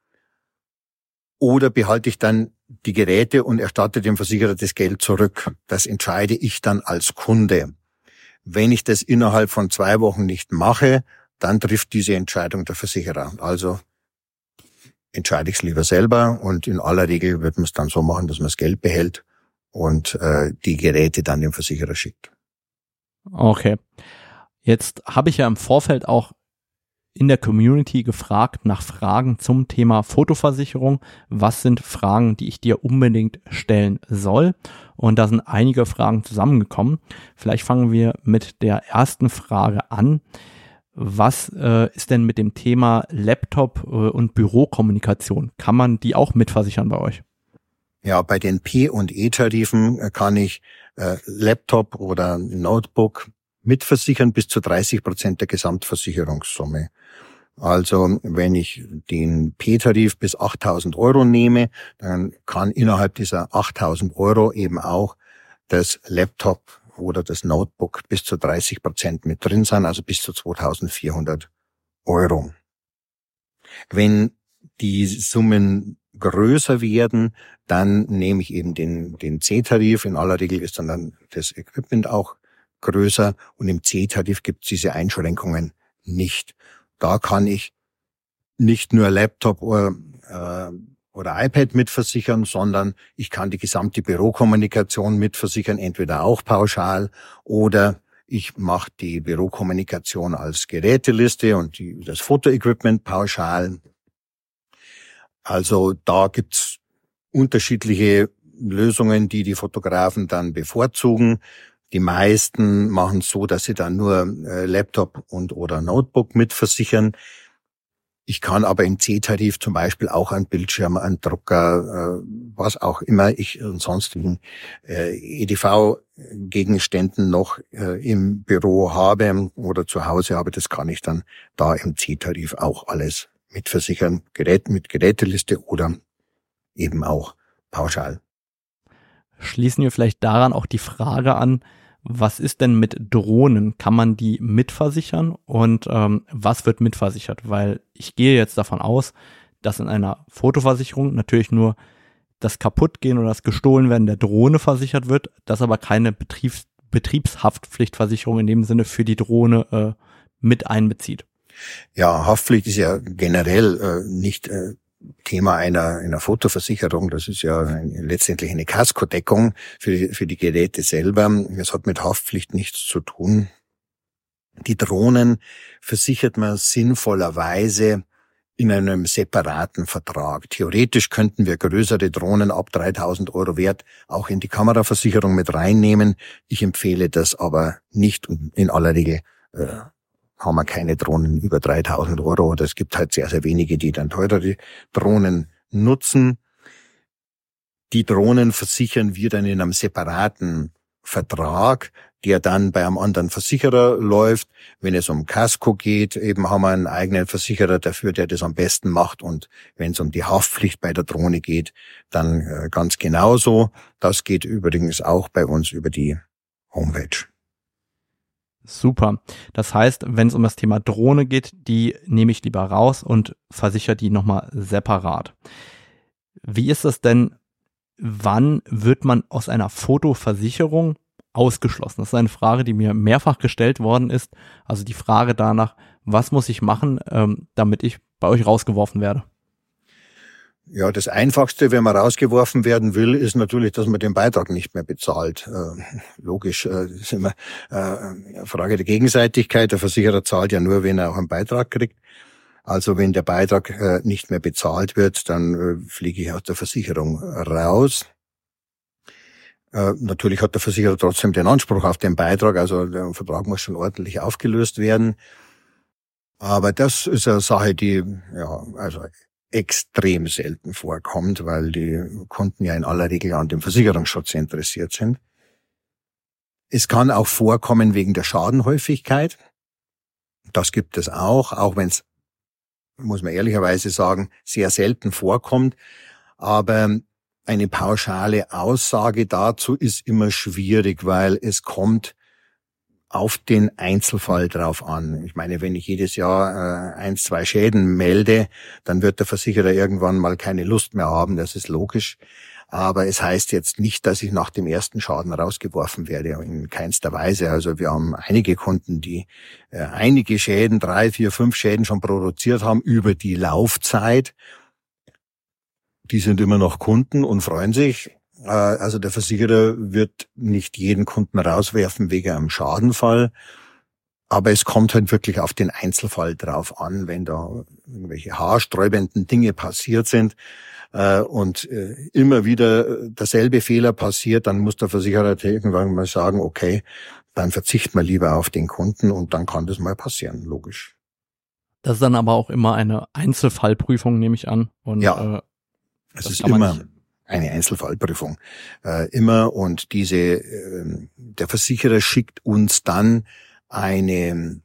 oder behalte ich dann die Geräte und erstatte dem Versicherer das Geld zurück. Das entscheide ich dann als Kunde. Wenn ich das innerhalb von 2 Wochen nicht mache, dann trifft diese Entscheidung der Versicherer. Also entscheide ich es lieber selber und in aller Regel wird man es dann so machen, dass man das Geld behält und die Geräte dann dem Versicherer schickt. Okay. Jetzt habe ich ja im Vorfeld auch in der Community gefragt nach Fragen zum Thema Fotoversicherung. Was sind Fragen, die ich dir unbedingt stellen soll? Und da sind einige Fragen zusammengekommen. Vielleicht fangen wir mit der ersten Frage an. Was ist denn mit dem Thema Laptop und Bürokommunikation? Kann man die auch mitversichern bei euch? Ja, bei den P- und E-Tarifen kann ich Laptop oder Notebook mitversichern bis zu 30% der Gesamtversicherungssumme. Also wenn ich den P-Tarif bis 8.000 Euro nehme, dann kann innerhalb dieser 8.000 Euro eben auch das Laptop oder das Notebook bis zu 30% mit drin sein, also bis zu 2.400 Euro. Wenn die Summen größer werden, dann nehme ich eben den C-Tarif. In aller Regel ist dann das Equipment auch größer und im C-Tarif gibt es diese Einschränkungen nicht. Da kann ich nicht nur Laptop oder iPad mitversichern, sondern ich kann die gesamte Bürokommunikation mitversichern, entweder auch pauschal oder ich mache die Bürokommunikation als Geräteliste und das Fotoequipment pauschal. Also da gibt's unterschiedliche Lösungen, die Fotografen dann bevorzugen. Die meisten machen es so, dass sie dann nur Laptop oder Notebook mitversichern. Ich kann aber im C-Tarif zum Beispiel auch einen Bildschirm, einen Drucker, was auch immer ich an sonstigen EDV-Gegenständen noch im Büro habe oder zu Hause habe, das kann ich dann da im C-Tarif auch alles mitversichern, mit Geräteliste oder eben auch pauschal. Schließen wir vielleicht daran auch die Frage an, was ist denn mit Drohnen? Kann man die mitversichern und was wird mitversichert? Weil ich gehe jetzt davon aus, dass in einer Fotoversicherung natürlich nur das Kaputtgehen oder das Gestohlenwerden der Drohne versichert wird, dass aber keine Betriebshaftpflichtversicherung in dem Sinne für die Drohne mit einbezieht. Ja, Haftpflicht ist ja generell nicht Thema einer Fotoversicherung. Das ist ja letztendlich eine Kaskodeckung für die Geräte selber. Das hat mit Haftpflicht nichts zu tun. Die Drohnen versichert man sinnvollerweise in einem separaten Vertrag. Theoretisch könnten wir größere Drohnen ab 3.000 € Wert auch in die Kameraversicherung mit reinnehmen. Ich empfehle das aber nicht. In aller Regel haben wir keine Drohnen über 3.000 €. Oder es gibt halt sehr, sehr wenige, die dann teurere Drohnen nutzen. Die Drohnen versichern wir dann in einem separaten Vertrag, der dann bei einem anderen Versicherer läuft. Wenn es um Kasko geht, eben haben wir einen eigenen Versicherer dafür, der das am besten macht. Und wenn es um die Haftpflicht bei der Drohne geht, dann ganz genauso. Das geht übrigens auch bei uns über die Homepage. Super. Das heißt, wenn es um das Thema Drohne geht, die nehme ich lieber raus und versichere die nochmal separat. Wie ist das denn, wann wird man aus einer Fotoversicherung ausgeschlossen? Das ist eine Frage, die mir mehrfach gestellt worden ist. Also die Frage danach, was muss ich machen, damit ich bei euch rausgeworfen werde? Ja, das Einfachste, wenn man rausgeworfen werden will, ist natürlich, dass man den Beitrag nicht mehr bezahlt. Logisch, das ist immer eine Frage der Gegenseitigkeit. Der Versicherer zahlt ja nur, wenn er auch einen Beitrag kriegt. Also wenn der Beitrag nicht mehr bezahlt wird, dann fliege ich aus der Versicherung raus. Natürlich hat der Versicherer trotzdem den Anspruch auf den Beitrag, also der Vertrag muss schon ordentlich aufgelöst werden. Aber das ist eine Sache, die also extrem selten vorkommt, weil die Kunden ja in aller Regel an dem Versicherungsschutz interessiert sind. Es kann auch vorkommen wegen der Schadenhäufigkeit. Das gibt es auch wenn es, muss man ehrlicherweise sagen, sehr selten vorkommt. Aber eine pauschale Aussage dazu ist immer schwierig, weil es kommt auf den Einzelfall drauf an. Ich meine, wenn ich jedes Jahr 1, 2 Schäden melde, dann wird der Versicherer irgendwann mal keine Lust mehr haben, das ist logisch. Aber es heißt jetzt nicht, dass ich nach dem ersten Schaden rausgeworfen werde, in keinster Weise. Also wir haben einige Kunden, die einige Schäden, 3, 4, 5 Schäden schon produziert haben über die Laufzeit. Die sind immer noch Kunden und freuen sich. Also der Versicherer wird nicht jeden Kunden rauswerfen wegen einem Schadenfall, aber es kommt halt wirklich auf den Einzelfall drauf an, wenn da irgendwelche haarsträubenden Dinge passiert sind und immer wieder derselbe Fehler passiert, dann muss der Versicherer irgendwann mal sagen, okay, dann verzichten wir lieber auf den Kunden und dann kann das mal passieren, logisch. Das ist dann aber auch immer eine Einzelfallprüfung, nehme ich an. Und, ja, es ist immer eine Einzelfallprüfung. Immer und der Versicherer schickt uns dann eine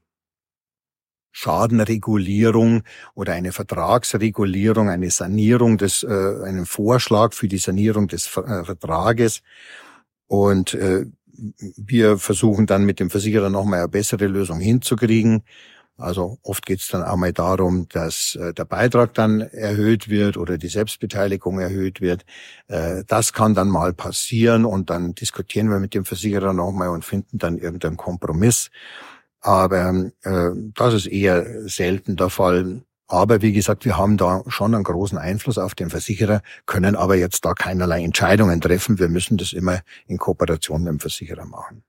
Schadenregulierung oder eine Vertragsregulierung, eine Sanierung einen Vorschlag für die Sanierung des Vertrages. Und wir versuchen dann mit dem Versicherer nochmal eine bessere Lösung hinzukriegen. Also oft geht es dann auch mal darum, dass der Beitrag dann erhöht wird oder die Selbstbeteiligung erhöht wird. Das kann dann mal passieren und dann diskutieren wir mit dem Versicherer nochmal und finden dann irgendeinen Kompromiss. Aber das ist eher selten der Fall. Aber wie gesagt, wir haben da schon einen großen Einfluss auf den Versicherer, können aber jetzt da keinerlei Entscheidungen treffen. Wir müssen das immer in Kooperation mit dem Versicherer machen.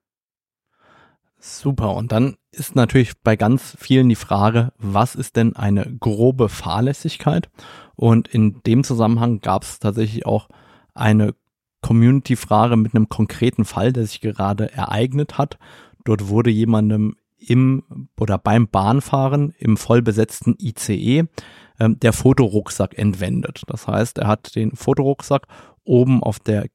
Super. Und dann ist natürlich bei ganz vielen die Frage, was ist denn eine grobe Fahrlässigkeit? Und in dem Zusammenhang gab es tatsächlich auch eine Community-Frage mit einem konkreten Fall, der sich gerade ereignet hat. Dort wurde jemandem beim Bahnfahren im vollbesetzten ICE der Fotorucksack entwendet. Das heißt, er hat den Fotorucksack oben auf der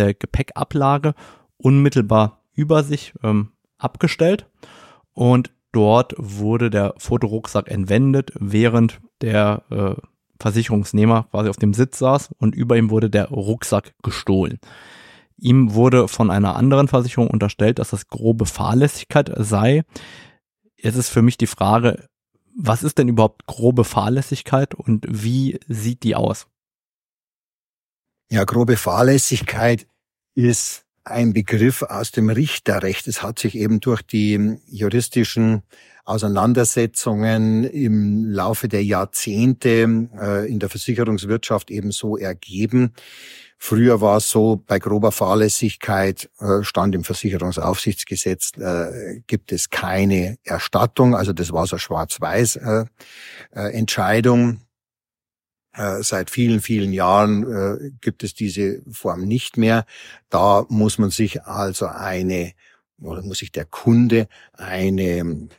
Gepäckablage unmittelbar über sich abgestellt und dort wurde der Fotorucksack entwendet, während der Versicherungsnehmer quasi auf dem Sitz saß und über ihm wurde der Rucksack gestohlen. Ihm wurde von einer anderen Versicherung unterstellt, dass das grobe Fahrlässigkeit sei. Jetzt ist für mich die Frage, was ist denn überhaupt grobe Fahrlässigkeit und wie sieht die aus? Ja, grobe Fahrlässigkeit ist ein Begriff aus dem Richterrecht. Es hat sich eben durch die juristischen Auseinandersetzungen im Laufe der Jahrzehnte in der Versicherungswirtschaft eben so ergeben. Früher war es so, bei grober Fahrlässigkeit stand im Versicherungsaufsichtsgesetz, gibt es keine Erstattung. Also das war so schwarz-weiß Entscheidung. Seit vielen, vielen Jahren gibt es diese Form nicht mehr. Da muss man sich also muss sich der Kunde einen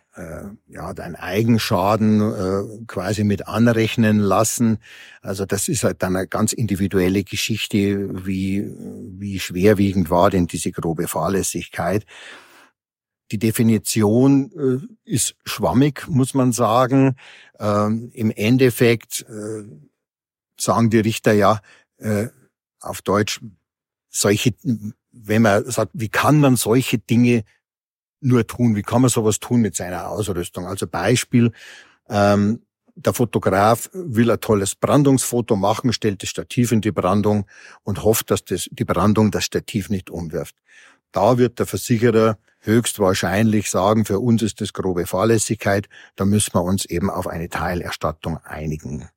Eigenschaden quasi mit anrechnen lassen. Also das ist halt dann eine ganz individuelle Geschichte, wie schwerwiegend war denn diese grobe Fahrlässigkeit. Die Definition ist schwammig, muss man sagen. Im Endeffekt sagen die Richter ja auf Deutsch, wenn man sagt, wie kann man solche Dinge nur tun, wie kann man sowas tun mit seiner Ausrüstung? Also Beispiel, der Fotograf will ein tolles Brandungsfoto machen, stellt das Stativ in die Brandung und hofft, dass die Brandung das Stativ nicht umwirft. Da wird der Versicherer höchstwahrscheinlich sagen, für uns ist das grobe Fahrlässigkeit, da müssen wir uns eben auf eine Teilerstattung einigen.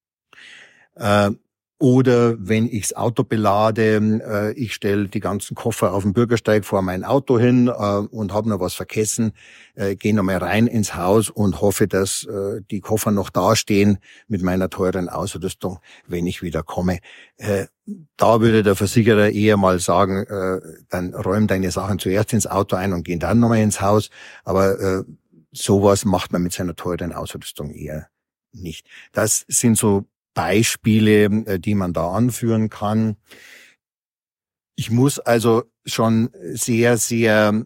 Oder wenn ich das Auto belade, ich stelle die ganzen Koffer auf dem Bürgersteig vor mein Auto hin und habe noch was vergessen, gehe noch mal rein ins Haus und hoffe, dass die Koffer noch dastehen mit meiner teuren Ausrüstung, wenn ich wieder komme. Da würde der Versicherer eher mal sagen, dann räum deine Sachen zuerst ins Auto ein und geh dann noch mal ins Haus. Aber sowas macht man mit seiner teuren Ausrüstung eher nicht. Das sind so Beispiele, die man da anführen kann. Ich muss also schon sehr, sehr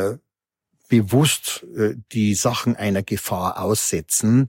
bewusst die Sachen einer Gefahr aussetzen.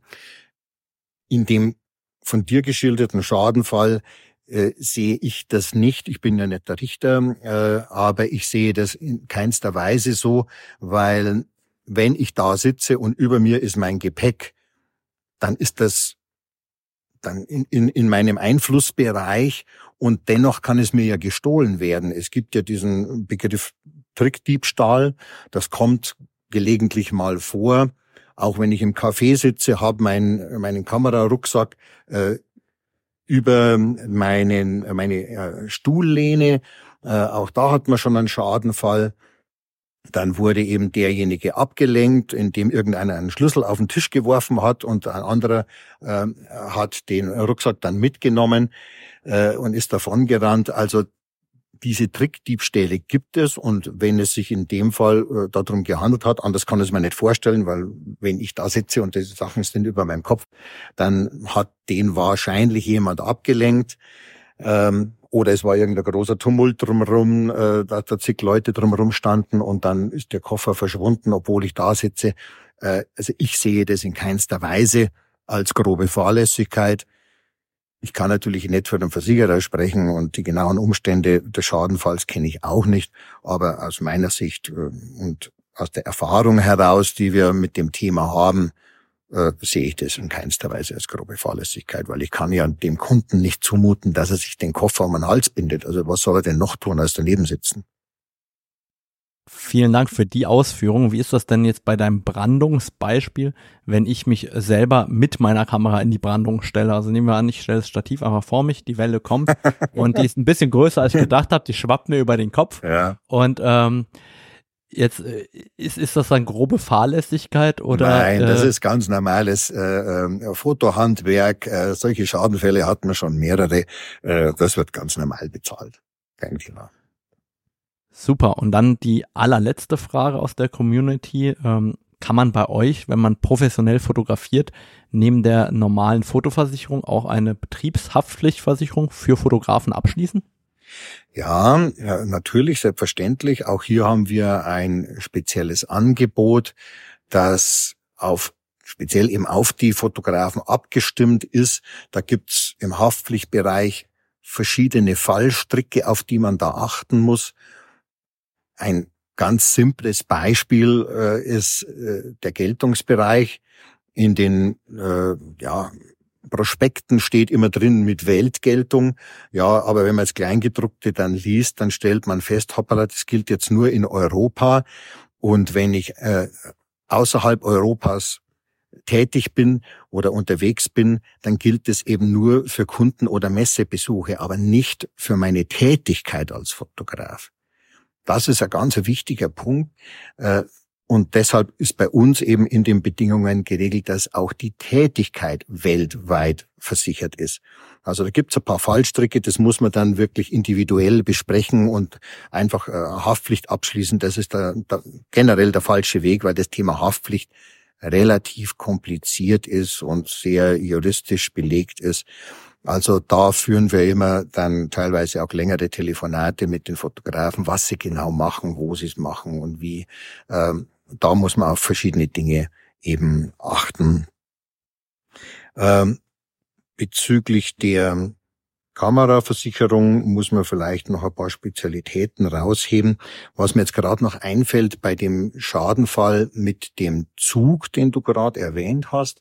In dem von dir geschilderten Schadenfall sehe ich das nicht. Ich bin ja nicht der Richter, aber ich sehe das in keinster Weise so, weil wenn ich da sitze und über mir ist mein Gepäck, dann ist das dann in meinem Einflussbereich und dennoch kann es mir ja gestohlen werden. Es gibt ja diesen Begriff Trickdiebstahl, das kommt gelegentlich mal vor. Auch wenn ich im Café sitze, habe meinen Kamerarucksack über meine Stuhllehne. Auch da hat man schon einen Schadenfall. Dann wurde eben derjenige abgelenkt, indem irgendeiner einen Schlüssel auf den Tisch geworfen hat und ein anderer hat den Rucksack dann mitgenommen und ist davongerannt. Also diese Trickdiebstähle gibt es und wenn es sich in dem Fall darum gehandelt hat, anders kann ich es mir nicht vorstellen, weil wenn ich da sitze und die Sachen sind über meinem Kopf, dann hat den wahrscheinlich jemand abgelenkt. Oder es war irgendein großer Tumult drumherum, dass da zig Leute drumherum standen und dann ist der Koffer verschwunden, obwohl ich da sitze. Also ich sehe das in keinster Weise als grobe Fahrlässigkeit. Ich kann natürlich nicht für den Versicherer sprechen und die genauen Umstände des Schadenfalls kenne ich auch nicht. Aber aus meiner Sicht und aus der Erfahrung heraus, die wir mit dem Thema haben, sehe ich das in keinster Weise als grobe Fahrlässigkeit, weil ich kann ja dem Kunden nicht zumuten, dass er sich den Koffer um den Hals bindet. Also was soll er denn noch tun, als daneben sitzen? Vielen Dank für die Ausführung. Wie ist das denn jetzt bei deinem Brandungsbeispiel, wenn ich mich selber mit meiner Kamera in die Brandung stelle? Also nehmen wir an, ich stelle das Stativ einfach vor mich, die Welle kommt und die ist ein bisschen größer, als ich gedacht habe, die schwappt mir über den Kopf. Ja. Und jetzt ist das dann grobe Fahrlässigkeit oder? Nein, das ist ganz normales Fotohandwerk. Solche Schadenfälle hatten wir schon mehrere. Das wird ganz normal bezahlt. Kein Thema. Super. Und dann die allerletzte Frage aus der Community. Kann man bei euch, wenn man professionell fotografiert, neben der normalen Fotoversicherung auch eine Betriebshaftpflichtversicherung für Fotografen abschließen? Ja, natürlich, selbstverständlich. Auch hier haben wir ein spezielles Angebot, das speziell eben auf die Fotografen abgestimmt ist. Da gibt's im Haftpflichtbereich verschiedene Fallstricke, auf die man da achten muss. Ein ganz simples Beispiel ist der Geltungsbereich. In den Prospekten steht immer drin mit Weltgeltung. Ja, aber wenn man das Kleingedruckte dann liest, dann stellt man fest, hoppala, das gilt jetzt nur in Europa. Und wenn ich außerhalb Europas tätig bin oder unterwegs bin, dann gilt es eben nur für Kunden- oder Messebesuche, aber nicht für meine Tätigkeit als Fotograf. Das ist ein ganz wichtiger Punkt. Und deshalb ist bei uns eben in den Bedingungen geregelt, dass auch die Tätigkeit weltweit versichert ist. Also da gibt's ein paar Fallstricke, das muss man dann wirklich individuell besprechen und einfach Haftpflicht abschließen. Das ist generell der falsche Weg, weil das Thema Haftpflicht relativ kompliziert ist und sehr juristisch belegt ist. Also da führen wir immer dann teilweise auch längere Telefonate mit den Fotografen, was sie genau machen, wo sie es machen und wie. Da muss man auf verschiedene Dinge eben achten. Bezüglich der Kameraversicherung muss man vielleicht noch ein paar Spezialitäten rausheben. Was mir jetzt gerade noch einfällt bei dem Schadenfall mit dem Zug, den du gerade erwähnt hast.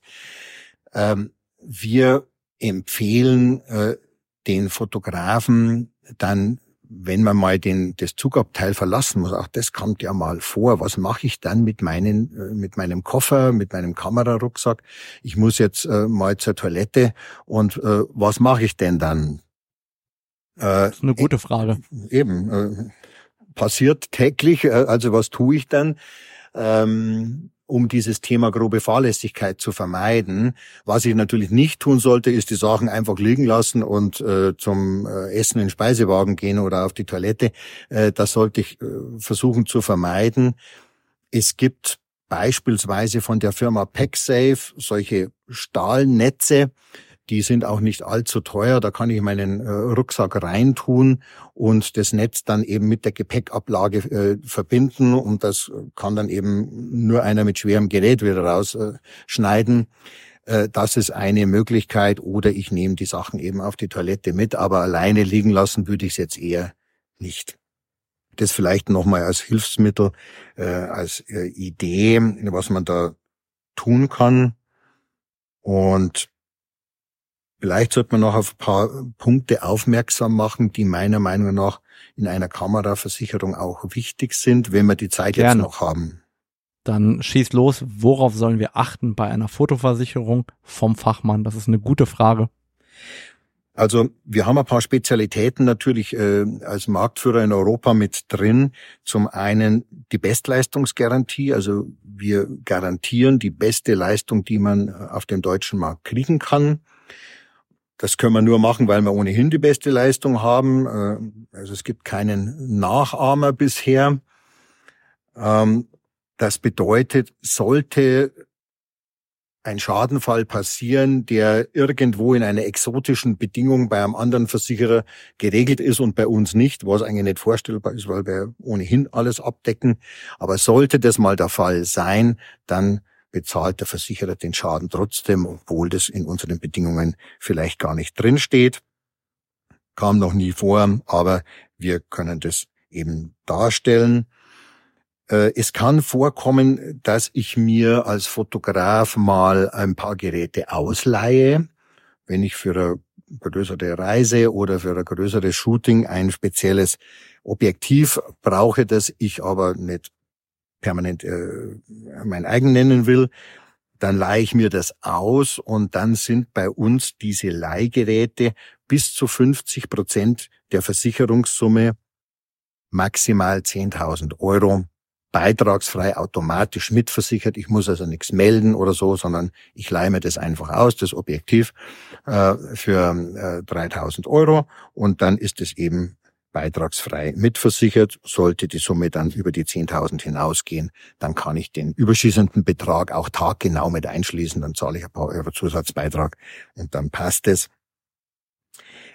Wir empfehlen den Fotografen dann, wenn man mal das Zugabteil verlassen muss, auch das kommt ja mal vor, was mache ich dann mit meinem Koffer, mit meinem Kamerarucksack? Ich muss jetzt mal zur Toilette und was mache ich denn dann? Das ist eine gute Frage. Passiert täglich, also was tue ich dann? Um dieses Thema grobe Fahrlässigkeit zu vermeiden. Was ich natürlich nicht tun sollte, ist die Sachen einfach liegen lassen und zum Essen in den Speisewagen gehen oder auf die Toilette. Das sollte ich versuchen zu vermeiden. Es gibt beispielsweise von der Firma PackSafe solche Stahlnetze, die sind auch nicht allzu teuer. Da kann ich meinen Rucksack reintun und das Netz dann eben mit der Gepäckablage verbinden. Und das kann dann eben nur einer mit schwerem Gerät wieder rausschneiden. Das ist eine Möglichkeit. Oder ich nehme die Sachen eben auf die Toilette mit. Aber alleine liegen lassen würde ich es jetzt eher nicht. Das vielleicht nochmal als Hilfsmittel, als Idee, was man da tun kann. Und vielleicht sollte man noch auf ein paar Punkte aufmerksam machen, die meiner Meinung nach in einer Kameraversicherung auch wichtig sind, wenn wir die Zeit jetzt noch haben. Dann schieß los. Worauf sollen wir achten bei einer Fotoversicherung vom Fachmann? Das ist eine gute Frage. Also wir haben ein paar Spezialitäten natürlich als Marktführer in Europa mit drin. Zum einen die Bestleistungsgarantie, also wir garantieren die beste Leistung, die man auf dem deutschen Markt kriegen kann. Das können wir nur machen, weil wir ohnehin die beste Leistung haben. Also es gibt keinen Nachahmer bisher. Das bedeutet, sollte ein Schadenfall passieren, der irgendwo in einer exotischen Bedingung bei einem anderen Versicherer geregelt ist und bei uns nicht, was eigentlich nicht vorstellbar ist, weil wir ohnehin alles abdecken. Aber sollte das mal der Fall sein, dann bezahlt der Versicherer den Schaden trotzdem, obwohl das in unseren Bedingungen vielleicht gar nicht drinsteht. Kam noch nie vor, aber wir können das eben darstellen. Es kann vorkommen, dass ich mir als Fotograf mal ein paar Geräte ausleihe, wenn ich für eine größere Reise oder für ein größeres Shooting ein spezielles Objektiv brauche, das ich aber nicht permanent mein eigen nennen will, dann leihe ich mir das aus und dann sind bei uns diese Leihgeräte bis zu 50% der Versicherungssumme, maximal 10.000 €, beitragsfrei automatisch mitversichert. Ich muss also nichts melden oder so, sondern ich leihe mir das einfach aus, das Objektiv, für 3.000 € und dann ist es eben beitragsfrei mitversichert. Sollte die Summe dann über die 10.000 hinausgehen, dann kann ich den überschießenden Betrag auch taggenau mit einschließen. Dann zahle ich ein paar Euro Zusatzbeitrag und dann passt es.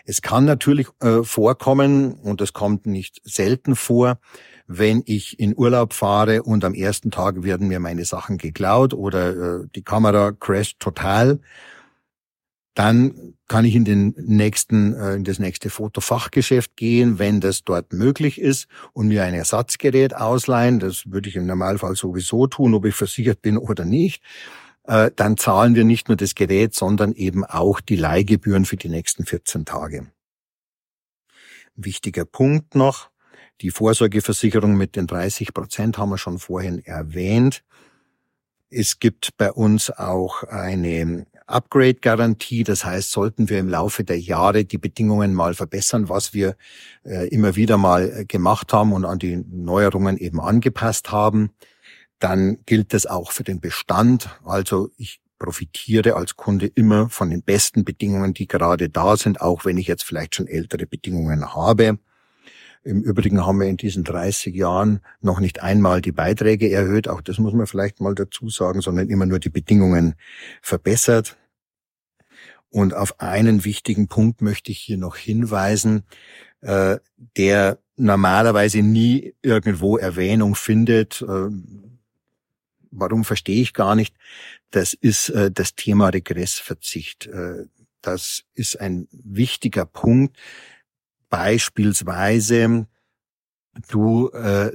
Es kann natürlich vorkommen, und das kommt nicht selten vor, wenn ich in Urlaub fahre und am ersten Tag werden mir meine Sachen geklaut oder die Kamera crasht total, dann kann ich in das nächste Fotofachgeschäft gehen, wenn das dort möglich ist, und mir ein Ersatzgerät ausleihen. Das würde ich im Normalfall sowieso tun, ob ich versichert bin oder nicht. Dann zahlen wir nicht nur das Gerät, sondern eben auch die Leihgebühren für die nächsten 14 Tage. Ein wichtiger Punkt noch: Die Vorsorgeversicherung mit den 30% haben wir schon vorhin erwähnt. Es gibt bei uns auch eine Upgrade-Garantie. Das heißt, sollten wir im Laufe der Jahre die Bedingungen mal verbessern, was wir immer wieder mal gemacht haben und an die Neuerungen eben angepasst haben, dann gilt das auch für den Bestand. Also ich profitiere als Kunde immer von den besten Bedingungen, die gerade da sind, auch wenn ich jetzt vielleicht schon ältere Bedingungen habe. Im Übrigen haben wir in diesen 30 Jahren noch nicht einmal die Beiträge erhöht, auch das muss man vielleicht mal dazu sagen, sondern immer nur die Bedingungen verbessert. Und auf einen wichtigen Punkt möchte ich hier noch hinweisen, der normalerweise nie irgendwo Erwähnung findet. Warum, verstehe ich gar nicht. Das ist das Thema Regressverzicht. Das ist ein wichtiger Punkt. Beispielsweise, du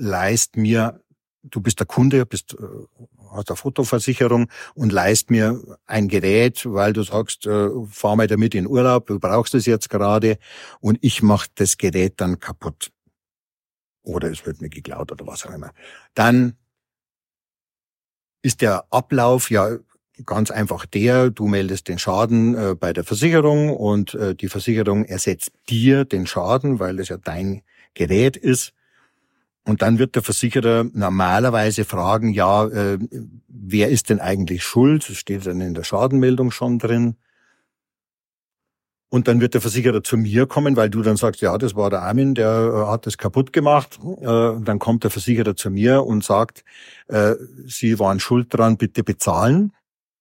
bist der Kunde, hast eine Fotoversicherung und leihst mir ein Gerät, weil du sagst, fahr mal damit in Urlaub, du brauchst es jetzt gerade, und ich mache das Gerät dann kaputt. Oder es wird mir geklaut oder was auch immer. Dann ist der Ablauf ja ganz einfach du meldest den Schaden bei der Versicherung und die Versicherung ersetzt dir den Schaden, weil es ja dein Gerät ist. Und dann wird der Versicherer normalerweise fragen, wer ist denn eigentlich schuld? Das steht dann in der Schadenmeldung schon drin. Und dann wird der Versicherer zu mir kommen, weil du dann sagst, ja, das war der Armin, der hat das kaputt gemacht. Dann kommt der Versicherer zu mir und sagt, Sie waren schuld dran, bitte bezahlen.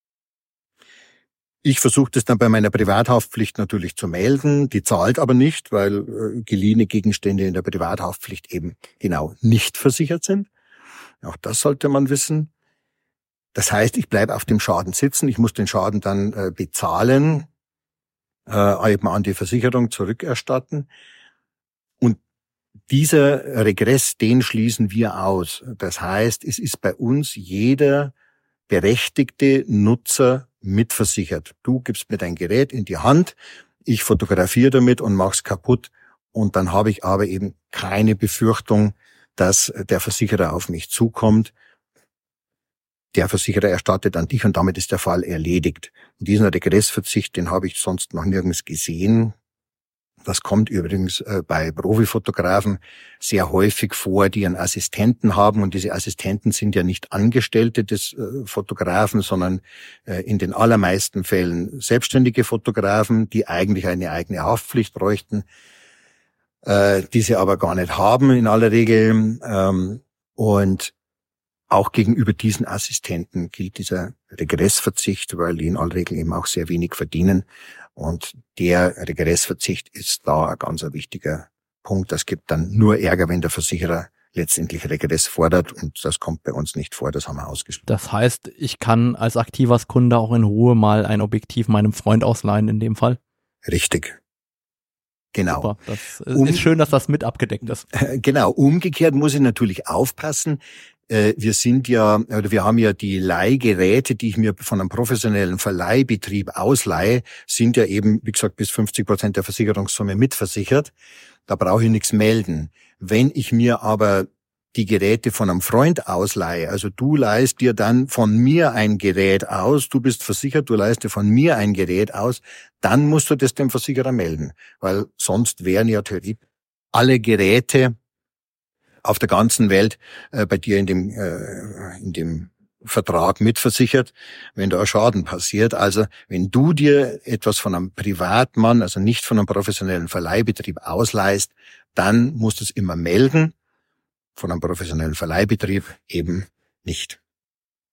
Ich versuche das dann bei meiner Privathaftpflicht natürlich zu melden. Die zahlt aber nicht, weil geliehene Gegenstände in der Privathaftpflicht eben genau nicht versichert sind. Auch das sollte man wissen. Das heißt, ich bleibe auf dem Schaden sitzen. Ich muss den Schaden dann bezahlen, eben an die Versicherung zurückerstatten. Und dieser Regress, den schließen wir aus. Das heißt, es ist bei uns jeder berechtigte Nutzer mitversichert. Du gibst mir dein Gerät in die Hand, ich fotografiere damit und mach's kaputt, und dann habe ich aber eben keine Befürchtung, dass der Versicherer auf mich zukommt. Der Versicherer erstattet an dich und damit ist der Fall erledigt. Und diesen Regressverzicht, den habe ich sonst noch nirgends gesehen. Das kommt übrigens bei Profifotografen sehr häufig vor, die einen Assistenten haben. Und diese Assistenten sind ja nicht Angestellte des Fotografen, sondern in den allermeisten Fällen selbstständige Fotografen, die eigentlich eine eigene Haftpflicht bräuchten, die sie aber gar nicht haben in aller Regel. Und auch gegenüber diesen Assistenten gilt dieser Regressverzicht, weil die in aller Regel eben auch sehr wenig verdienen. Und der Regressverzicht ist da ein ganz wichtiger Punkt. Das gibt dann nur Ärger, wenn der Versicherer letztendlich Regress fordert, und das kommt bei uns nicht vor, das haben wir ausgeschlossen. Das heißt, ich kann als aktiver Kunde auch in Ruhe mal ein Objektiv meinem Freund ausleihen in dem Fall? Richtig. Genau. Super. Das ist schön, dass das mit abgedeckt ist. Genau. Umgekehrt muss ich natürlich aufpassen. Wir haben ja die Leihgeräte, die ich mir von einem professionellen Verleihbetrieb ausleihe, sind ja eben, wie gesagt, bis 50% der Versicherungssumme mitversichert. Da brauche ich nichts melden. Wenn ich mir aber die Geräte von einem Freund ausleihe, also du leihst dir dann von mir ein Gerät aus, du bist versichert, du leihst dir von mir ein Gerät aus, dann musst du das dem Versicherer melden, weil sonst wären ja theoretisch alle Geräte auf der ganzen Welt bei dir in dem Vertrag mitversichert, wenn da ein Schaden passiert. Also wenn du dir etwas von einem Privatmann, also nicht von einem professionellen Verleihbetrieb ausleihst, dann musst du es immer melden, von einem professionellen Verleihbetrieb eben nicht.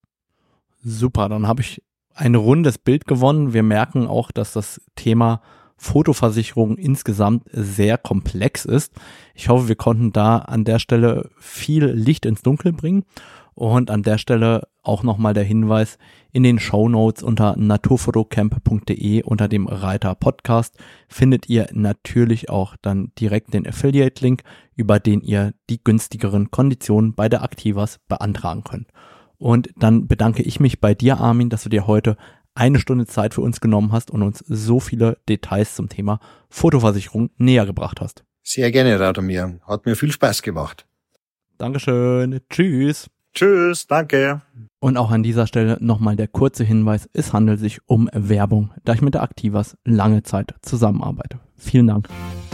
Super, dann habe ich ein rundes Bild gewonnen. Wir merken auch, dass das Thema Fotoversicherung insgesamt sehr komplex ist. Ich hoffe, wir konnten da an der Stelle viel Licht ins Dunkel bringen. Und an der Stelle auch nochmal der Hinweis: in den Shownotes unter naturfotocamp.de unter dem Reiter Podcast findet ihr natürlich auch dann direkt den Affiliate-Link, über den ihr die günstigeren Konditionen bei der Activas beantragen könnt. Und dann bedanke ich mich bei dir, Armin, dass du dir heute 1 Stunde Zeit für uns genommen hast und uns so viele Details zum Thema Fotoversicherung näher gebracht hast. Sehr gerne, Radomir. Hat mir viel Spaß gemacht. Dankeschön. Tschüss. Tschüss, danke. Und auch an dieser Stelle nochmal der kurze Hinweis: Es handelt sich um Werbung, da ich mit der Activas lange Zeit zusammenarbeite. Vielen Dank.